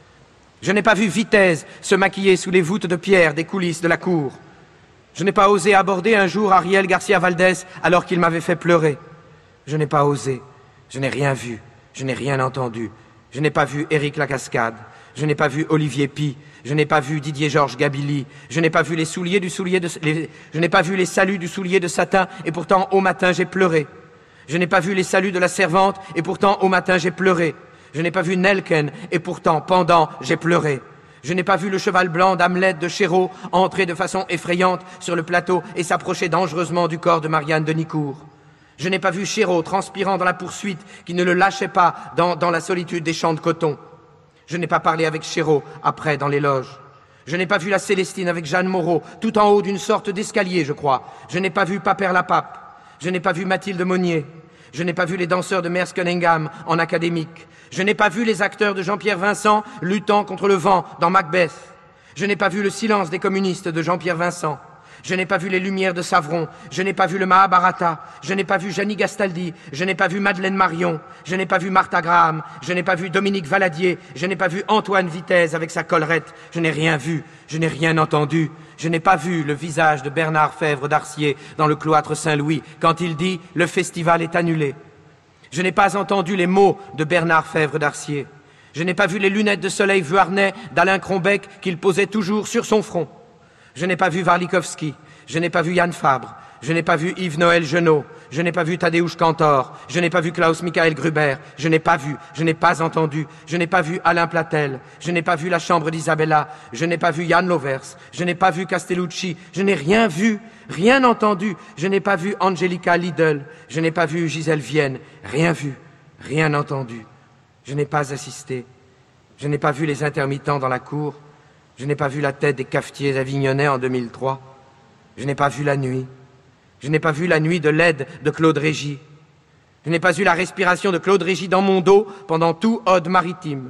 Je n'ai pas vu Vitesse se maquiller sous les voûtes de pierre des coulisses de la cour. Je n'ai pas osé aborder un jour Ariel Garcia Valdés alors qu'il m'avait fait pleurer. Je n'ai pas osé, je n'ai rien vu, je n'ai rien entendu, je n'ai pas vu Éric Lacascade, je n'ai pas vu Olivier Py, je n'ai pas vu Didier-Georges Gabilly, je n'ai pas vu les souliers du soulier de, les, je n'ai pas vu les saluts du soulier de satin, et pourtant au matin j'ai pleuré. Je n'ai pas vu les saluts de la servante, et pourtant au matin j'ai pleuré. Je n'ai pas vu Nelken, et pourtant pendant j'ai pleuré. Je n'ai pas vu le cheval blanc d'Hamlet de Chéreau entrer de façon effrayante sur le plateau et s'approcher dangereusement du corps de Marianne de Nicourt. Je n'ai pas vu Chéreau transpirant dans la poursuite qui ne le lâchait pas dans, dans la solitude des champs de coton. Je n'ai pas parlé avec Chéreau après dans les loges. Je n'ai pas vu la Célestine avec Jeanne Moreau, tout en haut d'une sorte d'escalier, je crois. Je n'ai pas vu Paper Lapape. Je n'ai pas vu Mathilde Monnier. Je n'ai pas vu les danseurs de Merce Cunningham en académique. Je n'ai pas vu les acteurs de Jean-Pierre Vincent luttant contre le vent dans Macbeth. Je n'ai pas vu le silence des communistes de Jean-Pierre Vincent. Je n'ai pas vu les Lumières de Savron, je n'ai pas vu le Mahabharata, je n'ai pas vu Gianni Gastaldi, je n'ai pas vu Madeleine Marion, je n'ai pas vu Martha Graham, je n'ai pas vu Dominique Valadier, je n'ai pas vu Antoine Vitesse avec sa collerette, je n'ai rien vu, je n'ai rien entendu, je n'ai pas vu le visage de Bernard Fèvre d'Arcier dans le cloître Saint-Louis quand il dit « le festival est annulé ». Je n'ai pas entendu les mots de Bernard Fèvre d'Arcier. Je n'ai pas vu les lunettes de soleil vuarnet d'Alain Crombec qu'il posait toujours sur son front. Je n'ai pas vu Warlikowski, je n'ai pas vu Yann Fabre, je n'ai pas vu Yves-Noël Genot, je n'ai pas vu Tadeusz Kantor, je n'ai pas vu Klaus-Michael Gruber, je n'ai pas vu, je n'ai pas entendu, je n'ai pas vu Alain Platel, je n'ai pas vu la chambre d'Isabella, je n'ai pas vu Yann Lovers, je n'ai pas vu Castellucci, je n'ai rien vu, rien entendu, je n'ai pas vu Angelica Lidl, je n'ai pas vu Gisèle Vienne, rien vu, rien entendu, je n'ai pas assisté, je n'ai pas vu les intermittents dans la cour, je n'ai pas vu la tête des cafetiers avignonnais en deux mille trois. Je n'ai pas vu la nuit. Je n'ai pas vu la nuit de l'aide de Claude Régis. Je n'ai pas eu la respiration de Claude Régis dans mon dos pendant tout Ode maritime.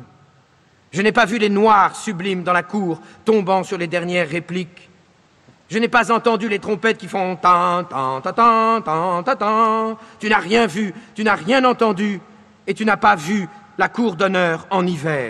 Je n'ai pas vu les noirs sublimes dans la cour tombant sur les dernières répliques. Je n'ai pas entendu les trompettes qui font tan tan tan tan tan tan tan. Tu n'as rien vu, tu n'as rien entendu et tu n'as pas vu la cour d'honneur en hiver.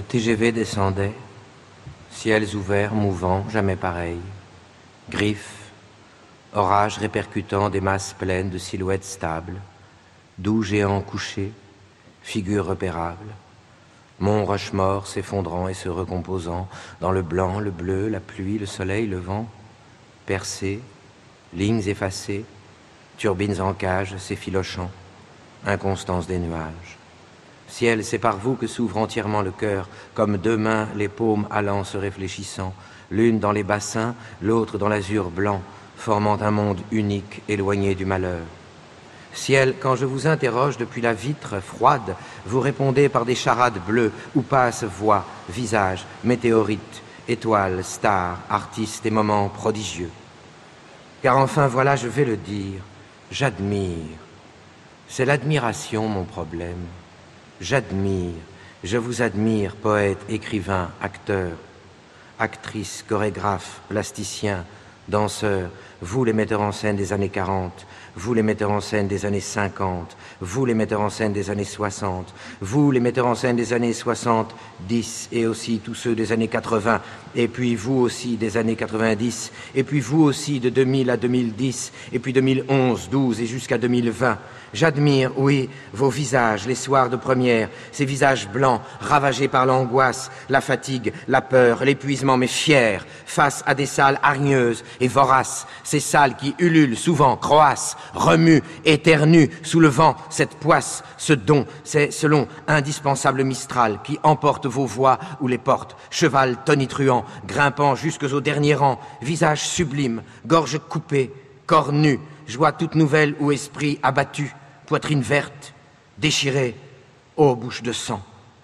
T G V descendait, ciels ouverts, mouvants, jamais pareils, griffes, orages répercutant des masses pleines de silhouettes stables, doux géants couchés, figures repérables, Mont Rushmore s'effondrant et se recomposant dans le blanc, le bleu, la pluie, le soleil, le vent, percés, lignes effacées, turbines en cage s'effilochant, inconstance des nuages. Ciel, c'est par vous que s'ouvre entièrement le cœur, comme deux mains, les paumes allant se réfléchissant, l'une dans les bassins, l'autre dans l'azur blanc, formant un monde unique, éloigné du malheur. Ciel, quand je vous interroge depuis la vitre froide, vous répondez par des charades bleues où passent voix, visages, météorites, étoiles, stars, artistes et moments prodigieux. Car enfin, voilà, je vais le dire, j'admire. C'est l'admiration, mon problème. J'admire, je vous admire, poète, écrivain, acteur, actrice, chorégraphe, plasticien, danseur, vous les metteurs en scène des années quarante, vous les metteurs en scène des années cinquante, vous les metteurs en scène des années soixante, vous les metteurs en scène des années soixante-dix et aussi tous ceux des années quatre-vingts, et puis vous aussi des années quatre-vingt-dix, et puis vous aussi de deux mille à deux mille dix, et puis deux mille onze, douze et jusqu'à deux mille vingt. J'admire, oui, vos visages, les soirs de première, ces visages blancs, ravagés par l'angoisse, la fatigue, la peur, l'épuisement, mais fiers, face à des salles hargneuses et voraces, ces salles qui ululent souvent, croassent, remuent, éternuent, sous le vent, cette poisse, ce don, c'est ce long, indispensable Mistral qui emporte vos voix ou les porte, cheval tonitruant, grimpant jusqu'aux derniers rangs, visage sublime, gorge coupée, corps nu, joie toute nouvelle ou esprit abattu, poitrine verte, déchirée, ô bouche de sang.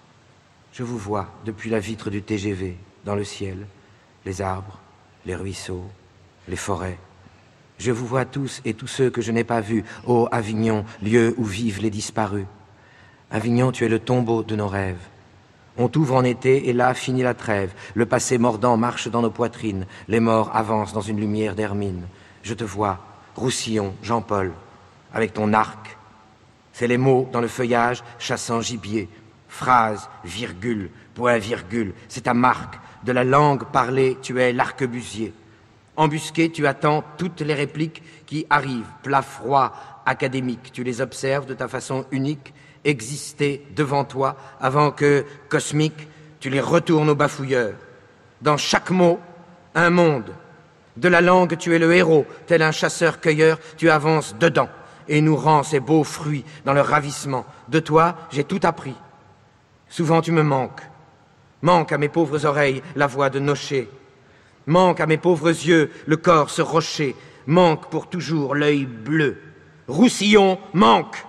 Je vous vois depuis la vitre du T G V, dans le ciel, les arbres, les ruisseaux, les forêts. Je vous vois tous et tous ceux que je n'ai pas vus, ô Avignon, lieu où vivent les disparus. Avignon, tu es le tombeau de nos rêves. On t'ouvre en été et là finit la trêve. Le passé mordant marche dans nos poitrines. Les morts avancent dans une lumière d'hermine. Je te vois, Roussillon, Jean-Paul, avec ton arc. C'est les mots dans le feuillage, chassant gibier. Phrase, virgule, point, virgule. C'est ta marque. De la langue parlée, tu es l'arquebusier. Embusqué, tu attends toutes les répliques qui arrivent. Plat froid, académique. Tu les observes de ta façon unique, exister devant toi, avant que, cosmique, tu les retournes au bafouilleur. Dans chaque mot, un monde. De la langue, tu es le héros. Tel un chasseur-cueilleur, tu avances dedans et nous rends ces beaux fruits dans le ravissement. De toi, j'ai tout appris. Souvent, tu me manques. Manque à mes pauvres oreilles la voix de Nocher. Manque à mes pauvres yeux le corps ce rocher. Manque pour toujours l'œil bleu. Roussillon, manque.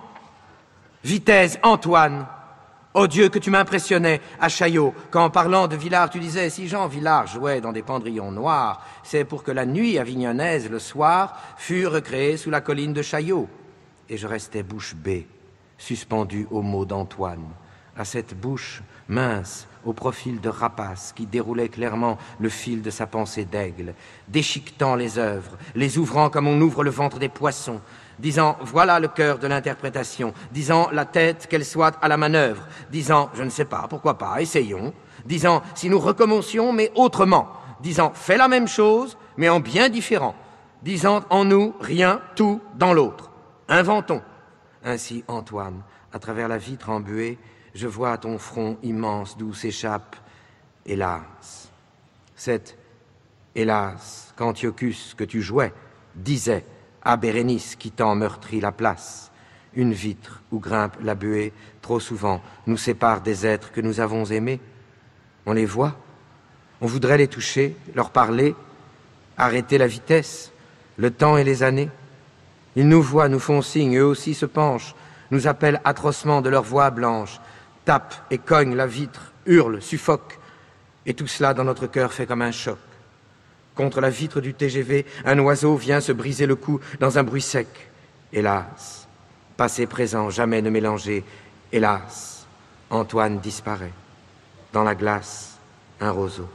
Vitesse, Antoine. Oh Dieu, que tu m'impressionnais à Chaillot, quand en parlant de Villars, tu disais, si Jean Villars jouait dans des pendrillons noirs, c'est pour que la nuit avignonnaise, le soir, fût recréée sous la colline de Chaillot. Et je restais bouche bée, suspendu aux mots d'Antoine, à cette bouche mince, au profil de rapace, qui déroulait clairement le fil de sa pensée d'aigle, déchiquetant les œuvres, les ouvrant comme on ouvre le ventre des poissons, disant « voilà le cœur de l'interprétation », disant « la tête qu'elle soit à la manœuvre », disant « je ne sais pas, pourquoi pas, essayons », disant « si nous recommencions, mais autrement », disant « fais la même chose, mais en bien différent », disant en nous rien, tout dans l'autre. Inventons. Ainsi, Antoine, à travers la vitre embuée, je vois ton front immense d'où s'échappe, hélas. C'est, hélas, qu'Antiochus, que tu jouais, disait à Bérénice quittant meurtri la place. Une vitre où grimpe la buée, trop souvent, nous sépare des êtres que nous avons aimés. On les voit, on voudrait les toucher, leur parler, arrêter la vitesse, le temps et les années. Ils nous voient, nous font signe, eux aussi se penchent, nous appellent atrocement de leur voix blanche, tapent et cognent la vitre, hurlent, suffoquent, et tout cela dans notre cœur fait comme un choc. Contre la vitre du T G V, un oiseau vient se briser le cou dans un bruit sec. Hélas, passé présent, jamais ne mélangé. Hélas, Antoine disparaît. Dans la glace, un roseau.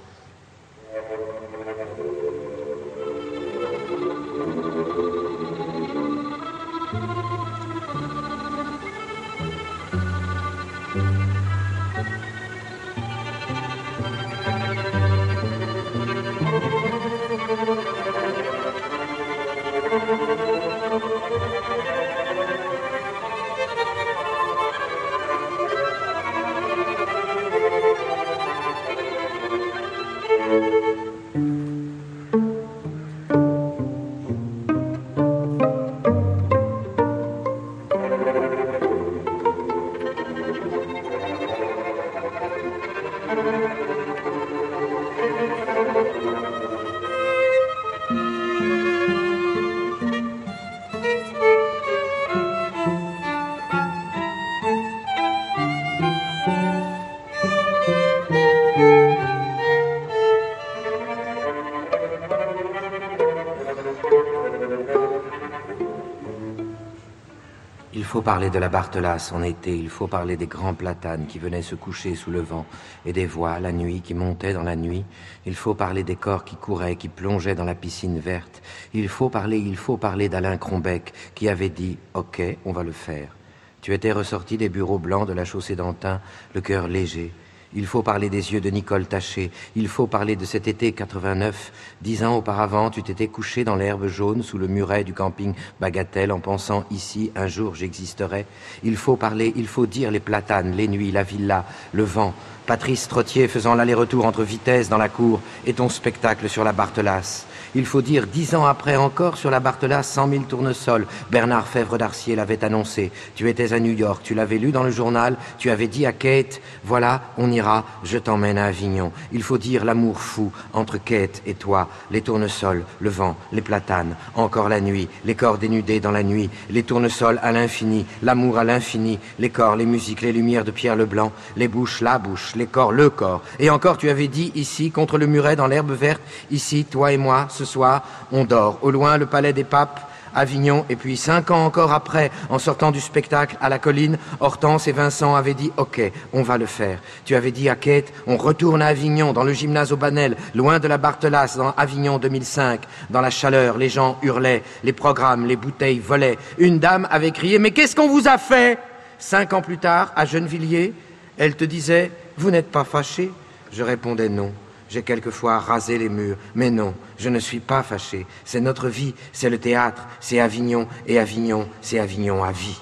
Il faut parler de la Barthelasse en été, il faut parler des grands platanes qui venaient se coucher sous le vent et des voix, la nuit, qui montaient dans la nuit. Il faut parler des corps qui couraient, qui plongeaient dans la piscine verte. Il faut parler, il faut parler d'Alain Crombecq qui avait dit « Ok, on va le faire ». Tu étais ressorti des bureaux blancs de la chaussée d'Antin, le cœur léger. Il faut parler des yeux de Nicole Taché. Il faut parler de cet été quatre-vingt-neuf. Dix ans auparavant, tu t'étais couché dans l'herbe jaune sous le muret du camping Bagatelle en pensant « Ici, un jour, j'existerai ». Il faut parler, il faut dire les platanes, les nuits, la villa, le vent. Patrice Trottier faisant l'aller-retour entre Vitesse dans la cour et ton spectacle sur la Barthelasse. Il faut dire dix ans après encore sur la Barthelasse cent mille tournesols. Bernard Fèvre d'Arcier l'avait annoncé. Tu étais à New York, tu l'avais lu dans le journal, tu avais dit à Kate « Voilà, on ira, je t'emmène à Avignon ». Il faut dire l'amour fou entre Kate et toi, les tournesols, le vent, les platanes, encore la nuit, les corps dénudés dans la nuit, les tournesols à l'infini, l'amour à l'infini, les corps, les musiques, les lumières de Pierre Leblanc, les bouches, la bouche, les corps, le corps. Et encore tu avais dit ici, contre le muret dans l'herbe verte, ici, toi et moi, ce soir, on dort. Au loin, le palais des papes, Avignon, et puis cinq ans encore après, en sortant du spectacle à la colline, Hortense et Vincent avaient dit « Ok, on va le faire ». Tu avais dit à Kate « On retourne à Avignon, dans le gymnase Aubanel, loin de la Barthelasse, dans Avignon deux mille cinq ». Dans la chaleur, les gens hurlaient, les programmes, les bouteilles volaient. Une dame avait crié « Mais qu'est-ce qu'on vous a fait ?» Cinq ans plus tard, à Gennevilliers, elle te disait « Vous n'êtes pas fâché ?» Je répondais « Non ». J'ai quelquefois rasé les murs, mais non, je ne suis pas fâché. C'est notre vie, c'est le théâtre, c'est Avignon, et Avignon, c'est Avignon à vie.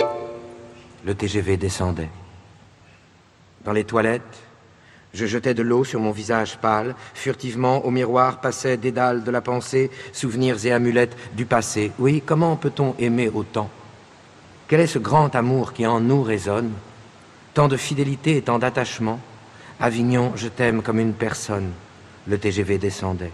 Le T G V descendait. Dans les toilettes, je jetais de l'eau sur mon visage pâle. Furtivement, au miroir, passaient dédales de la pensée, souvenirs et amulettes du passé. Oui, comment peut-on aimer autant? Quel est ce grand amour qui en nous résonne? Tant de fidélité et tant d'attachement. Avignon, je t'aime comme une personne. Le T G V descendait.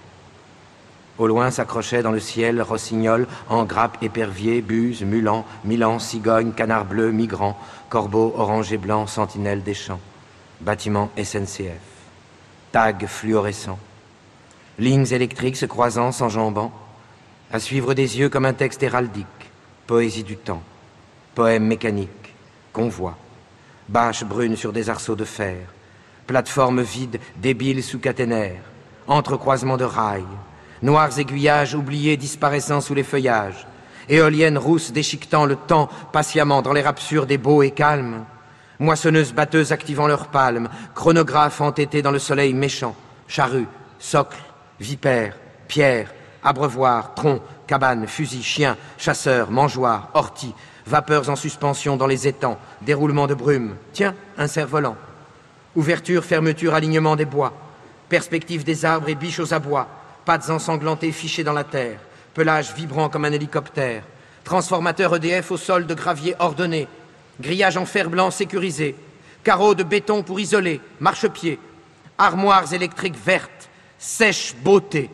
Au loin s'accrochaient dans le ciel rossignols, en grappe épervier, buse, mulan, milan, cigogne, canard bleu, migrant, corbeau orange et blanc, sentinelle des champs. Bâtiment S N C F. Tags fluorescents. Lignes électriques se croisant, s'enjambant. À suivre des yeux comme un texte héraldique. Poésie du temps. Poème mécanique. Convoi. Bâches brunes sur des arceaux de fer. Plateformes vides, débiles sous caténaire, entrecroisement de rails, noirs aiguillages oubliés disparaissant sous les feuillages, éoliennes rousses déchiquetant le temps patiemment dans l'air absurde et beau et calme, moissonneuses batteuses activant leurs palmes, chronographes entêtés dans le soleil méchant, charrues, socles, vipères, pierres, abreuvoirs, troncs, cabanes, fusils, chiens, chasseurs, mangeoires, orties, vapeurs en suspension dans les étangs, déroulement de brume, tiens, un cerf-volant. Ouverture, fermeture, alignement des bois, perspective des arbres et biches aux abois, pattes ensanglantées fichées dans la terre, pelage vibrant comme un hélicoptère, transformateur E D F au sol de gravier ordonné, grillage en fer blanc sécurisé, carreaux de béton pour isoler, marchepied, armoires électriques vertes, sèche beauté.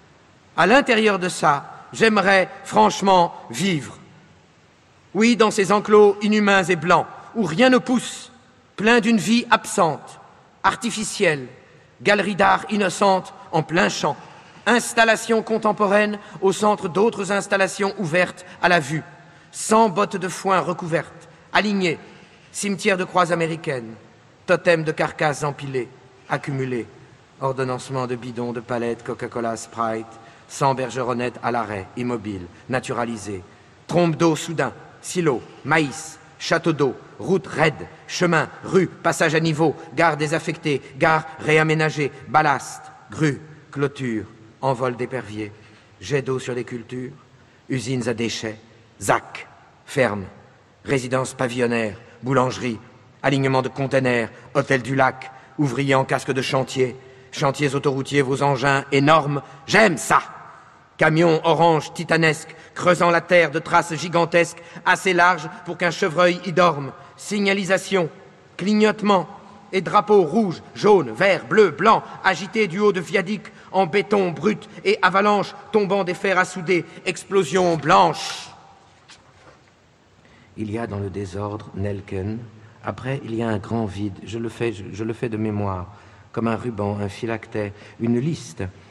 À l'intérieur de ça, j'aimerais franchement vivre. Oui, dans ces enclos inhumains et blancs, où rien ne pousse, plein d'une vie absente, artificielle, galerie d'art innocente en plein champ, installation contemporaine au centre d'autres installations ouvertes à la vue, cent bottes de foin recouvertes, alignées, cimetière de croix américaines, totem de carcasses empilées, accumulées, ordonnancement de bidons, de palettes, Coca-Cola, Sprite, cent bergeronnettes à l'arrêt, immobiles, naturalisées, trompe d'eau soudain, silos, maïs, château d'eau, route raide, chemin, rue, passage à niveau, gare désaffectée, gare réaménagée, ballast, grue, clôture, envol d'éperviers, jet d'eau sur les cultures, usines à déchets, Z A C, ferme, résidence pavillonnaire, boulangerie, alignement de containers, hôtel du lac, ouvriers en casque de chantier, chantiers autoroutiers, vos engins énormes, j'aime ça. Camion orange titanesque, creusant la terre de traces gigantesques, assez larges pour qu'un chevreuil y dorme. Signalisation, clignotement et drapeaux rouges, jaunes, verts, bleus, blancs, agités du haut de viaducs en béton brut et avalanche tombant des fers à souder, explosion blanche. Il y a dans le désordre Nelken. Après, il y a un grand vide. Je le fais, je, je le fais de mémoire, comme un ruban, un phylactère, une liste.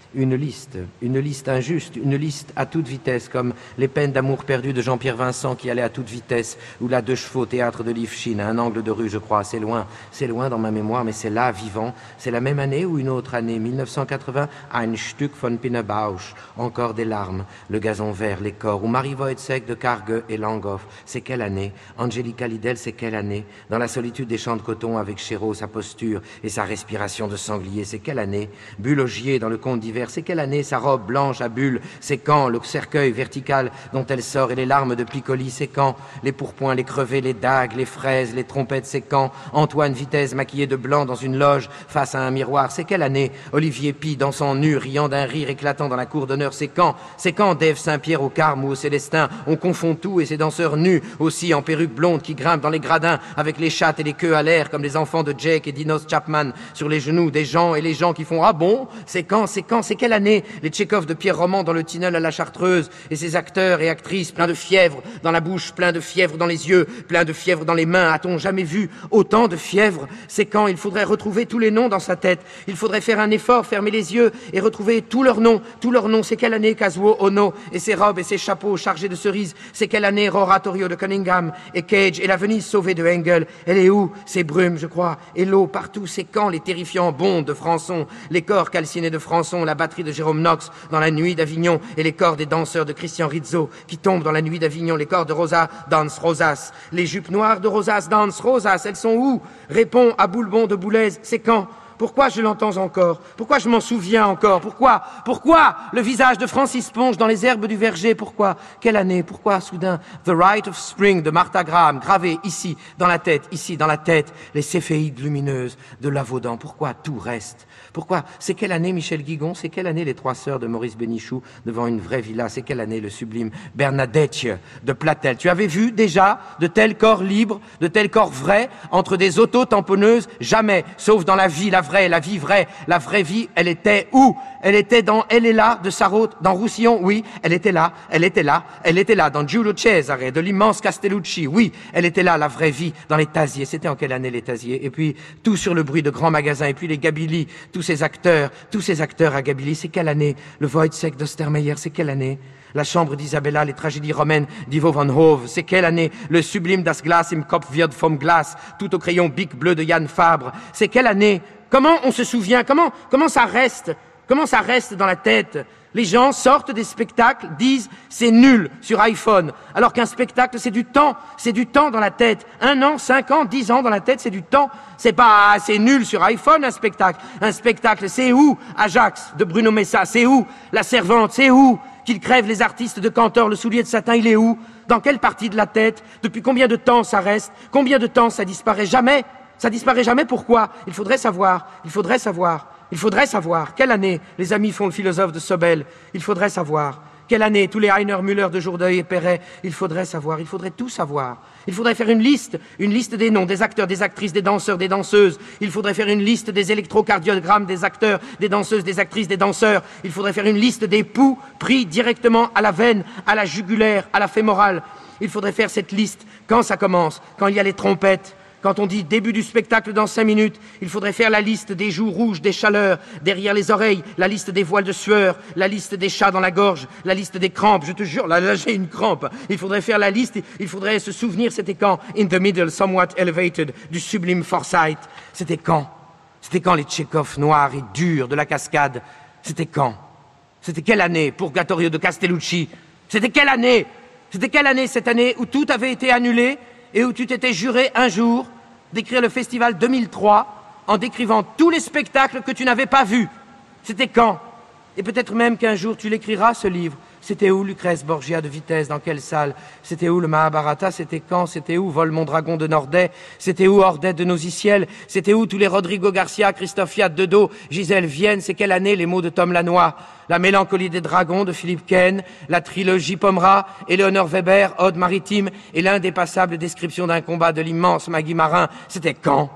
une liste, une liste injuste, une liste à toute vitesse, comme Les peines d'amour perdu de Jean-Pierre Vincent qui allait à toute vitesse, ou La Deux chevaux, théâtre de Liv Chine, à un angle de rue, je crois. C'est loin, c'est loin dans ma mémoire, mais c'est là, vivant. C'est la même année ou une autre année, mille neuf cent quatre-vingts, Ein Stück von Pinnebausch, encore des larmes, Le gazon vert, les corps, ou Marie Wojcek de Karge et Langhoff. C'est quelle année? Angelica Lidl, c'est quelle année? Dans la solitude des champs de coton avec Chéreau, sa posture et sa respiration de sanglier, c'est quelle année? Bulogier dans le conte d'hiver, c'est quelle année? Sa robe blanche à bulles, c'est quand? Le cercueil vertical dont elle sort et les larmes de Piccoli, c'est quand? Les pourpoints, les crevés, les dagues, les fraises, les trompettes, c'est quand? Antoine Vitesse maquillé de blanc dans une loge face à un miroir, c'est quelle année? Olivier Pi dansant nu, riant d'un rire éclatant dans la cour d'honneur, c'est quand? C'est quand Dave Saint-Pierre au Carme ou au Célestin? On confond tout et ces danseurs nus aussi en perruque blonde qui grimpent dans les gradins avec les chattes et les queues à l'air comme les enfants de Jake et Dinos Chapman sur les genoux des gens et les gens qui font « Ah bon? C'est quand? C'est quand? C'est quelle année? » Les Tchekhov de Pierre Roman dans le tunnel à la Chartreuse et ces acteurs et actrices pleins de fièvre dans la bouche, pleins de fièvre dans les yeux, pleins de fièvre dans les mains. A-t-on jamais vu autant de fièvre? C'est quand? Il faudrait retrouver tous les noms dans sa tête. Il faudrait faire un effort, fermer les yeux et retrouver tous leurs noms. Tous leurs noms. C'est quelle année Kazuo Ono et ses robes et ses chapeaux chargés de cerises? C'est quelle année Roratorio de Cunningham et Cage et la Venise sauvée de Engel? Elle est où? Ces brumes, je crois, et l'eau partout. C'est quand les terrifiants bonds de Françon, les corps calcinés de Françon, la batterie de Jérôme Knox dans la nuit d'Avignon et les corps des danseurs de Christian Rizzo qui tombent dans la nuit d'Avignon, les corps de Rosa Dance Rosas, les jupes noires de Rosas Dance Rosas, elles sont où? Réponds à Boulbon de Boulez, c'est quand? Pourquoi je l'entends encore? Pourquoi je m'en souviens encore? Pourquoi? Pourquoi le visage de Francis Ponge dans les herbes du verger? Pourquoi? Quelle année? Pourquoi soudain The Rite of Spring de Martha Graham, gravé ici, dans la tête, ici, dans la tête, les céphéides lumineuses de Lavaudan? Pourquoi tout reste? Pourquoi? C'est quelle année Michel Guigon? C'est quelle année les trois sœurs de Maurice Bénichou devant une vraie villa? C'est quelle année le sublime Bernadette de Platel? Tu avais vu déjà de tels corps libres, de tels corps vrais, entre des auto-tamponneuses? Jamais, sauf dans la vie, la vraie, la vie vraie, la vraie vie, elle était où? Elle était dans Elle est là de Sarraute, dans Roussillon, oui, elle était là, elle était là, elle était là, dans Giulio Cesare, de l'immense Castellucci, oui, elle était là, la vraie vie, dans les Tasiers. C'était en quelle année les Tasiers? Et puis, tout sur le bruit de grands magasins, et puis les Gabilly, tous ces acteurs, tous ces acteurs à Gabilly, c'est quelle année? Le Wojciech d'Ostermeyer, c'est quelle année? La chambre d'Isabella, les tragédies romaines d'Ivo van Hove, c'est quelle année? Le sublime Das Glas im Kopf wird vom Glas, tout au crayon bic bleu de Yann Fabre, c'est quelle année? Comment on se souvient? Comment, comment ça reste? Comment ça reste dans la tête? Les gens sortent des spectacles, disent c'est nul sur iPhone, alors qu'un spectacle c'est du temps, c'est du temps dans la tête. Un an, cinq ans, dix ans dans la tête, c'est du temps. C'est pas c'est nul sur iPhone un spectacle. Un spectacle, c'est où Ajax de Bruno Messa? C'est où La Servante? C'est où Qu'il crève les artistes de Cantor, le soulier de satin, il est où? Dans quelle partie de la tête? Depuis combien de temps ça reste? Combien de temps ça disparaît? Jamais. Ça disparaît jamais. Pourquoi? Il faudrait savoir. Il faudrait savoir. Il faudrait savoir. Quelle année les amis font le philosophe de Sobel? Il faudrait savoir. Quelle année tous les Heiner Müller de Jourdeuil et Perret? Il faudrait savoir. Il faudrait tout savoir. Il faudrait faire une liste, une liste des noms, des acteurs, des actrices, des danseurs, des danseuses. Il faudrait faire une liste des électrocardiogrammes des acteurs, des danseuses, des actrices, des danseurs. Il faudrait faire une liste des pouls pris directement à la veine, à la jugulaire, à la fémorale. Il faudrait faire cette liste quand ça commence, quand il y a les trompettes. Quand on dit début du spectacle dans cinq minutes, il faudrait faire la liste des joues rouges, des chaleurs, derrière les oreilles, la liste des voiles de sueur, la liste des chats dans la gorge, la liste des crampes. Je te jure, là, là j'ai une crampe. Il faudrait faire la liste, il faudrait se souvenir, c'était quand? In the middle, somewhat elevated, du sublime Forsyth. C'était quand? C'était quand les Tchekhov noirs et durs de la cascade? C'était quand? C'était quelle année? Purgatorio de Castellucci? C'était quelle année? C'était quelle année, cette année où tout avait été annulé et où tu t'étais juré un jour d'écrire le festival deux mille trois en décrivant tous les spectacles que tu n'avais pas vus? C'était quand? Et peut-être même qu'un jour tu l'écriras, ce livre. C'était où Lucrèce Borgia de Vitesse? Dans quelle salle? C'était où le Mahabharata? C'était quand? C'était où Vol mon dragon de Nordet? C'était où Ordet de Nosiciel? C'était où tous les Rodrigo Garcia, Christophe Fiat de dos, Gisèle Vienne? C'est quelle année les mots de Tom Lanois? La mélancolie des dragons de Philippe Ken, la trilogie Pomera, Éléonore Weber, Ode maritime et l'indépassable description d'un combat de l'immense Maggie Marin. C'était quand?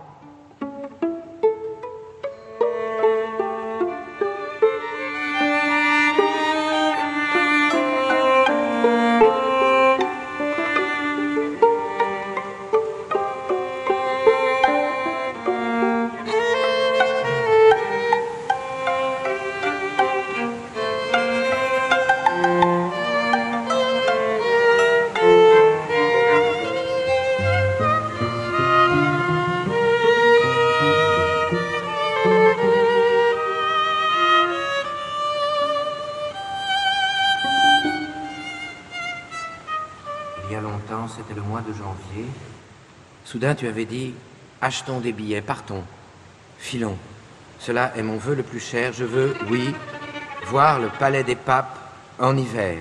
temps, c'était le mois de janvier. Soudain, tu avais dit, achetons des billets, partons, filons. Cela est mon vœu le plus cher. Je veux, oui, voir le palais des papes en hiver.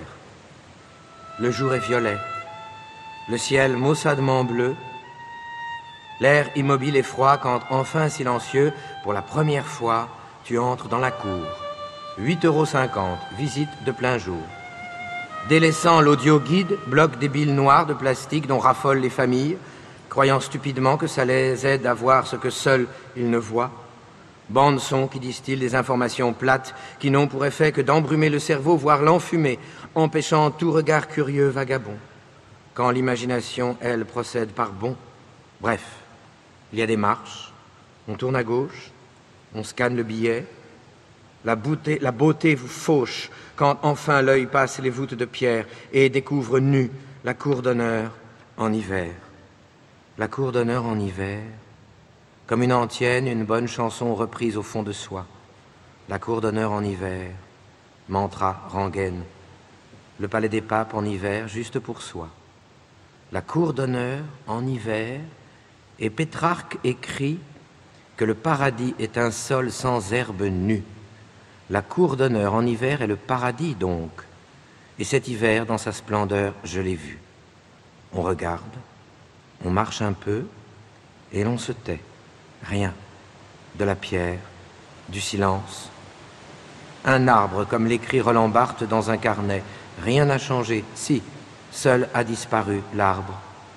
Le jour est violet, le ciel maussadement bleu, l'air immobile et froid quand, enfin silencieux, pour la première fois, tu entres dans la cour. huit euros cinquante, visite de plein jour. Délaissant l'audio-guide, bloc des billes noires de plastique dont raffolent les familles, croyant stupidement que ça les aide à voir ce que seuls ils ne voient. Bande-son qui distille des informations plates qui n'ont pour effet que d'embrumer le cerveau, voire l'enfumer, empêchant tout regard curieux vagabond. Quand l'imagination, elle, procède par bond. Bref, il y a des marches, on tourne à gauche, on scanne le billet. La beauté, la beauté vous fauche quand enfin l'œil passe les voûtes de pierre et découvre nue la cour d'honneur en hiver. La cour d'honneur en hiver, comme une antienne, une bonne chanson reprise au fond de soi. La cour d'honneur en hiver, mantra, rengaine. Le palais des papes en hiver, juste pour soi. La cour d'honneur en hiver, et Pétrarque écrit que le paradis est un sol sans herbe nue. La cour d'honneur en hiver est le paradis donc. Et cet hiver, dans sa splendeur, je l'ai vu. On regarde, on marche un peu, et l'on se tait. Rien. De la pierre, du silence. Un arbre, comme l'écrit Roland Barthes dans un carnet. Rien n'a changé. Si, seul a disparu l'arbre.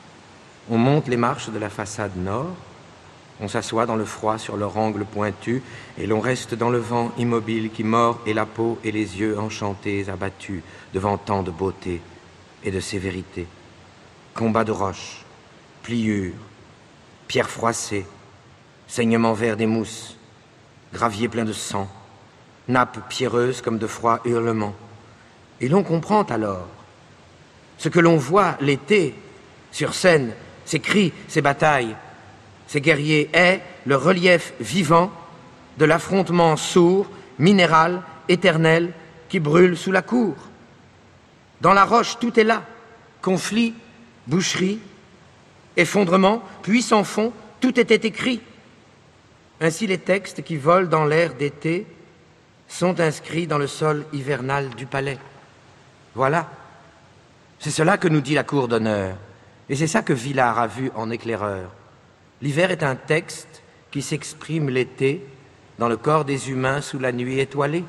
On monte les marches de la façade nord. On s'assoit dans le froid sur leur angle pointu et l'on reste dans le vent immobile qui mord et la peau et les yeux enchantés, abattus devant tant de beauté et de sévérité. Combat de roches, pliures, pierres froissées, saignement vert des mousses, gravier plein de sang, nappes pierreuses comme de froids hurlements. Et l'on comprend alors ce que l'on voit l'été sur scène, ces cris, ces batailles. Ces guerriers est le relief vivant de l'affrontement sourd, minéral, éternel, qui brûle sous la cour. Dans la roche, tout est là. Conflit, boucherie, effondrement, puis sans fond, tout était écrit. Ainsi les textes qui volent dans l'air d'été sont inscrits dans le sol hivernal du palais. Voilà. C'est cela que nous dit la cour d'honneur. Et c'est ça que Villard a vu en éclaireur. L'hiver est un texte qui s'exprime l'été dans le corps des humains sous la nuit étoilée.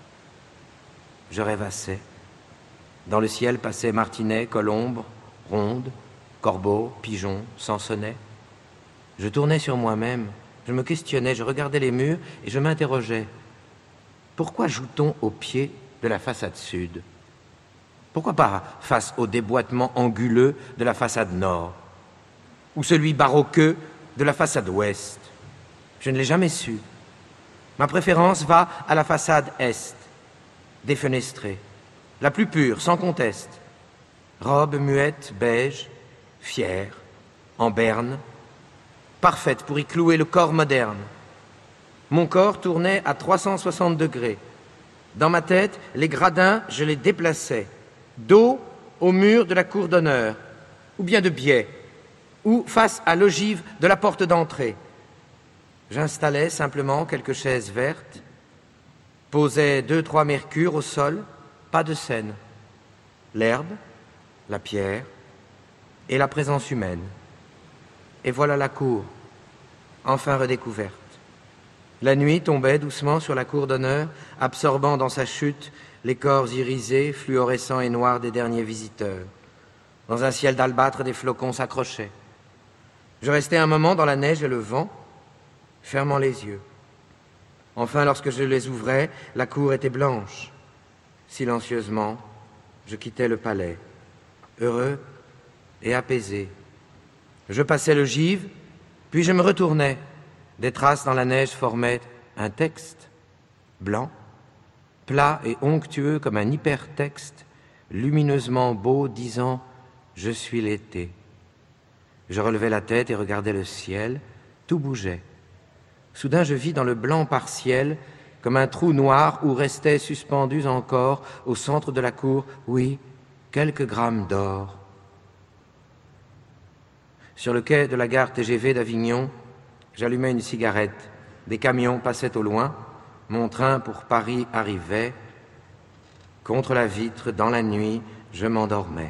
Je rêvassais. Dans le ciel passaient martinets, colombres, rondes, corbeaux, pigeons, sansonnets. Je tournais sur moi-même, je me questionnais, je regardais les murs et je m'interrogeais. Pourquoi joue-t-on au pied de la façade sud? Pourquoi pas face au déboîtement anguleux de la façade nord? Ou celui baroqueux de la façade ouest? Je ne l'ai jamais su. Ma préférence va à la façade est, défenestrée, la plus pure, sans conteste. Robe muette, beige, fière, en berne, parfaite pour y clouer le corps moderne. Mon corps tournait à trois cent soixante degrés. Dans ma tête, les gradins, je les déplaçais, dos au mur de la cour d'honneur, ou bien de biais, ou face à l'ogive de la porte d'entrée. J'installais simplement quelques chaises vertes, posais deux, trois mercures au sol, pas de scène. L'herbe, la pierre et la présence humaine. Et voilà la cour, enfin redécouverte. La nuit tombait doucement sur la cour d'honneur, absorbant dans sa chute les corps irisés, fluorescents et noirs des derniers visiteurs. Dans un ciel d'albâtre, des flocons s'accrochaient. Je restais un moment dans la neige et le vent, fermant les yeux. Enfin, lorsque je les ouvrais, la cour était blanche. Silencieusement, je quittais le palais, heureux et apaisé. Je passais le givre, puis je me retournais. Des traces dans la neige formaient un texte, blanc, plat et onctueux comme un hypertexte, lumineusement beau, disant « Je suis l'été ». Je relevais la tête et regardais le ciel, tout bougeait. Soudain, je vis dans le blanc partiel, comme un trou noir où restaient suspendus encore, au centre de la cour, oui, quelques grammes d'or. Sur le quai de la gare T G V d'Avignon, j'allumais une cigarette. Des camions passaient au loin. Mon train pour Paris arrivait. Contre la vitre, dans la nuit, je m'endormais.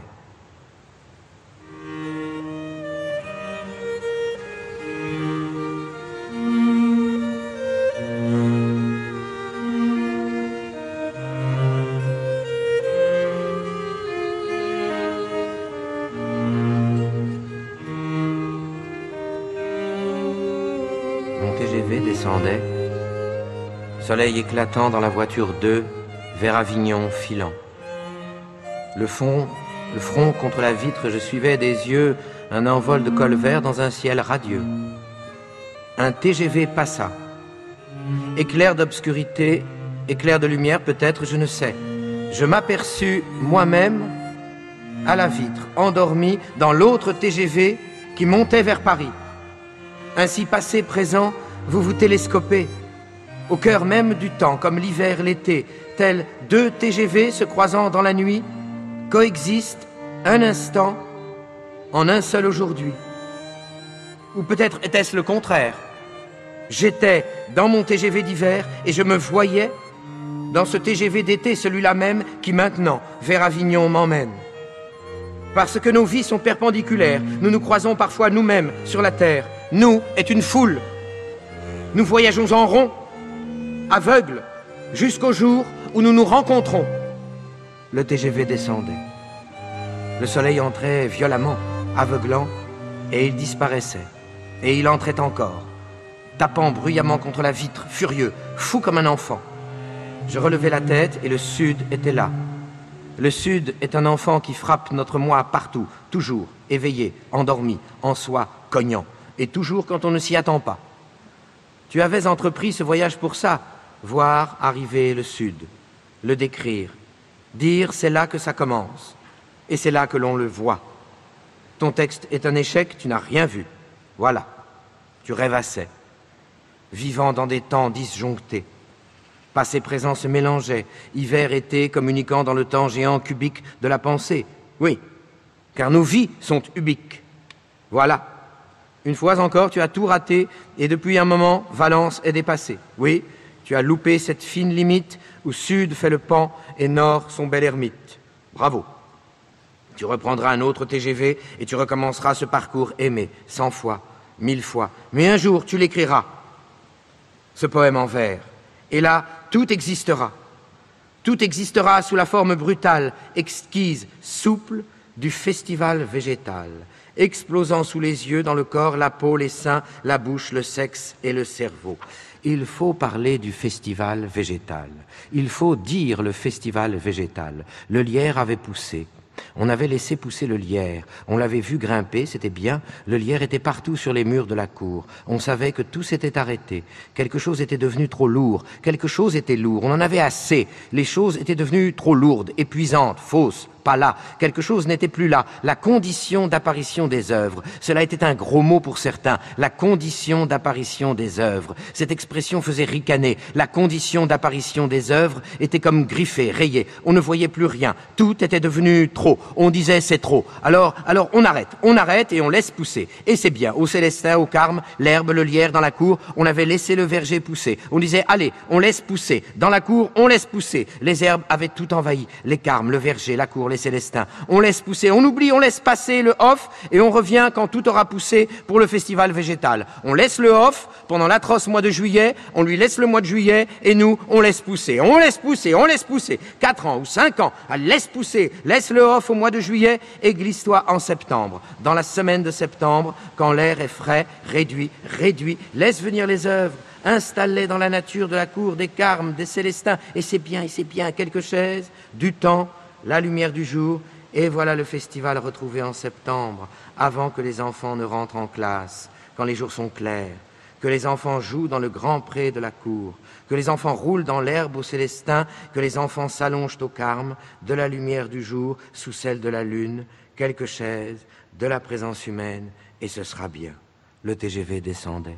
Descendait, soleil éclatant dans la voiture deux, vers Avignon filant. Le fond, le front contre la vitre, je suivais des yeux un envol de col vert dans un ciel radieux. Un T G V passa. Éclair d'obscurité, éclair de lumière peut-être, je ne sais. Je m'aperçus moi-même à la vitre, endormi dans l'autre T G V qui montait vers Paris. Ainsi passé, présent, vous vous télescopez, au cœur même du temps, comme l'hiver, l'été, tels deux T G V se croisant dans la nuit, coexistent un instant en un seul aujourd'hui. Ou peut-être était-ce le contraire. J'étais dans mon T G V d'hiver et je me voyais dans ce T G V d'été, celui-là même qui maintenant, vers Avignon, m'emmène. Parce que nos vies sont perpendiculaires, nous nous croisons parfois nous-mêmes sur la terre. Nous est une foule. Nous voyageons en rond, aveugles, jusqu'au jour où nous nous rencontrons. Le T G V descendait. Le soleil entrait violemment, aveuglant, et il disparaissait. Et il entrait encore, tapant bruyamment contre la vitre, furieux, fou comme un enfant. Je relevai la tête et le sud était là. Le sud est un enfant qui frappe notre moi partout, toujours, éveillé, endormi, en soi, cognant, et toujours quand on ne s'y attend pas. Tu avais entrepris ce voyage pour ça, voir arriver le sud, le décrire, dire c'est là que ça commence, et c'est là que l'on le voit. Ton texte est un échec, tu n'as rien vu. Voilà, tu rêvassais, vivant dans des temps disjonctés. Passé présent se mélangeaient, hiver, été, communiquant dans le temps géant cubique de la pensée. Oui, car nos vies sont ubiques. Voilà. Une fois encore, tu as tout raté, et depuis un moment, Valence est dépassée. Oui, tu as loupé cette fine limite où sud fait le pan et nord son bel ermite. Bravo. Tu reprendras un autre T G V et tu recommenceras ce parcours aimé, cent fois, mille fois. Mais un jour, tu l'écriras, ce poème en vers. Et là, tout existera. Tout existera sous la forme brutale, exquise, souple du festival végétal, explosant sous les yeux, dans le corps, la peau, les seins, la bouche, le sexe et le cerveau. Il faut parler du festival végétal. Il faut dire le festival végétal. Le lierre avait poussé. On avait laissé pousser le lierre. On l'avait vu grimper, c'était bien. Le lierre était partout sur les murs de la cour. On savait que tout s'était arrêté. Quelque chose était devenu trop lourd. Quelque chose était lourd. On en avait assez. Les choses étaient devenues trop lourdes, épuisantes, fausses. Pas là. Quelque chose n'était plus là. La condition d'apparition des œuvres. Cela était un gros mot pour certains. La condition d'apparition des œuvres. Cette expression faisait ricaner. La condition d'apparition des œuvres était comme griffée, rayée. On ne voyait plus rien. Tout était devenu trop. On disait c'est trop. Alors, alors on arrête. On arrête et on laisse pousser. Et c'est bien. Au Célestin, au Carme, l'herbe, le lierre dans la cour, on avait laissé le verger pousser. On disait allez, on laisse pousser. Dans la cour, on laisse pousser. Les herbes avaient tout envahi. Les carmes, le verger, la cour, les Célestins. On laisse pousser, on oublie, on laisse passer le off et on revient quand tout aura poussé pour le festival végétal. On laisse le off pendant l'atroce mois de juillet, on lui laisse le mois de juillet et nous, on laisse pousser, on laisse pousser, on laisse pousser. Quatre ans ou cinq ans, laisse pousser, laisse le off au mois de juillet et glisse-toi en septembre. Dans la semaine de septembre, quand l'air est frais, réduit, réduit, laisse venir les œuvres. Installe-les dans la nature de la cour, des Carmes, des Célestins, et c'est bien, et c'est bien, quelques chaises, du temps, la lumière du jour, et voilà le festival retrouvé en septembre, avant que les enfants ne rentrent en classe, quand les jours sont clairs, que les enfants jouent dans le grand pré de la cour, que les enfants roulent dans l'herbe au Célestin, que les enfants s'allongent au Carme, de la lumière du jour sous celle de la lune, quelques chaises, de la présence humaine, et ce sera bien. Le T G V descendait.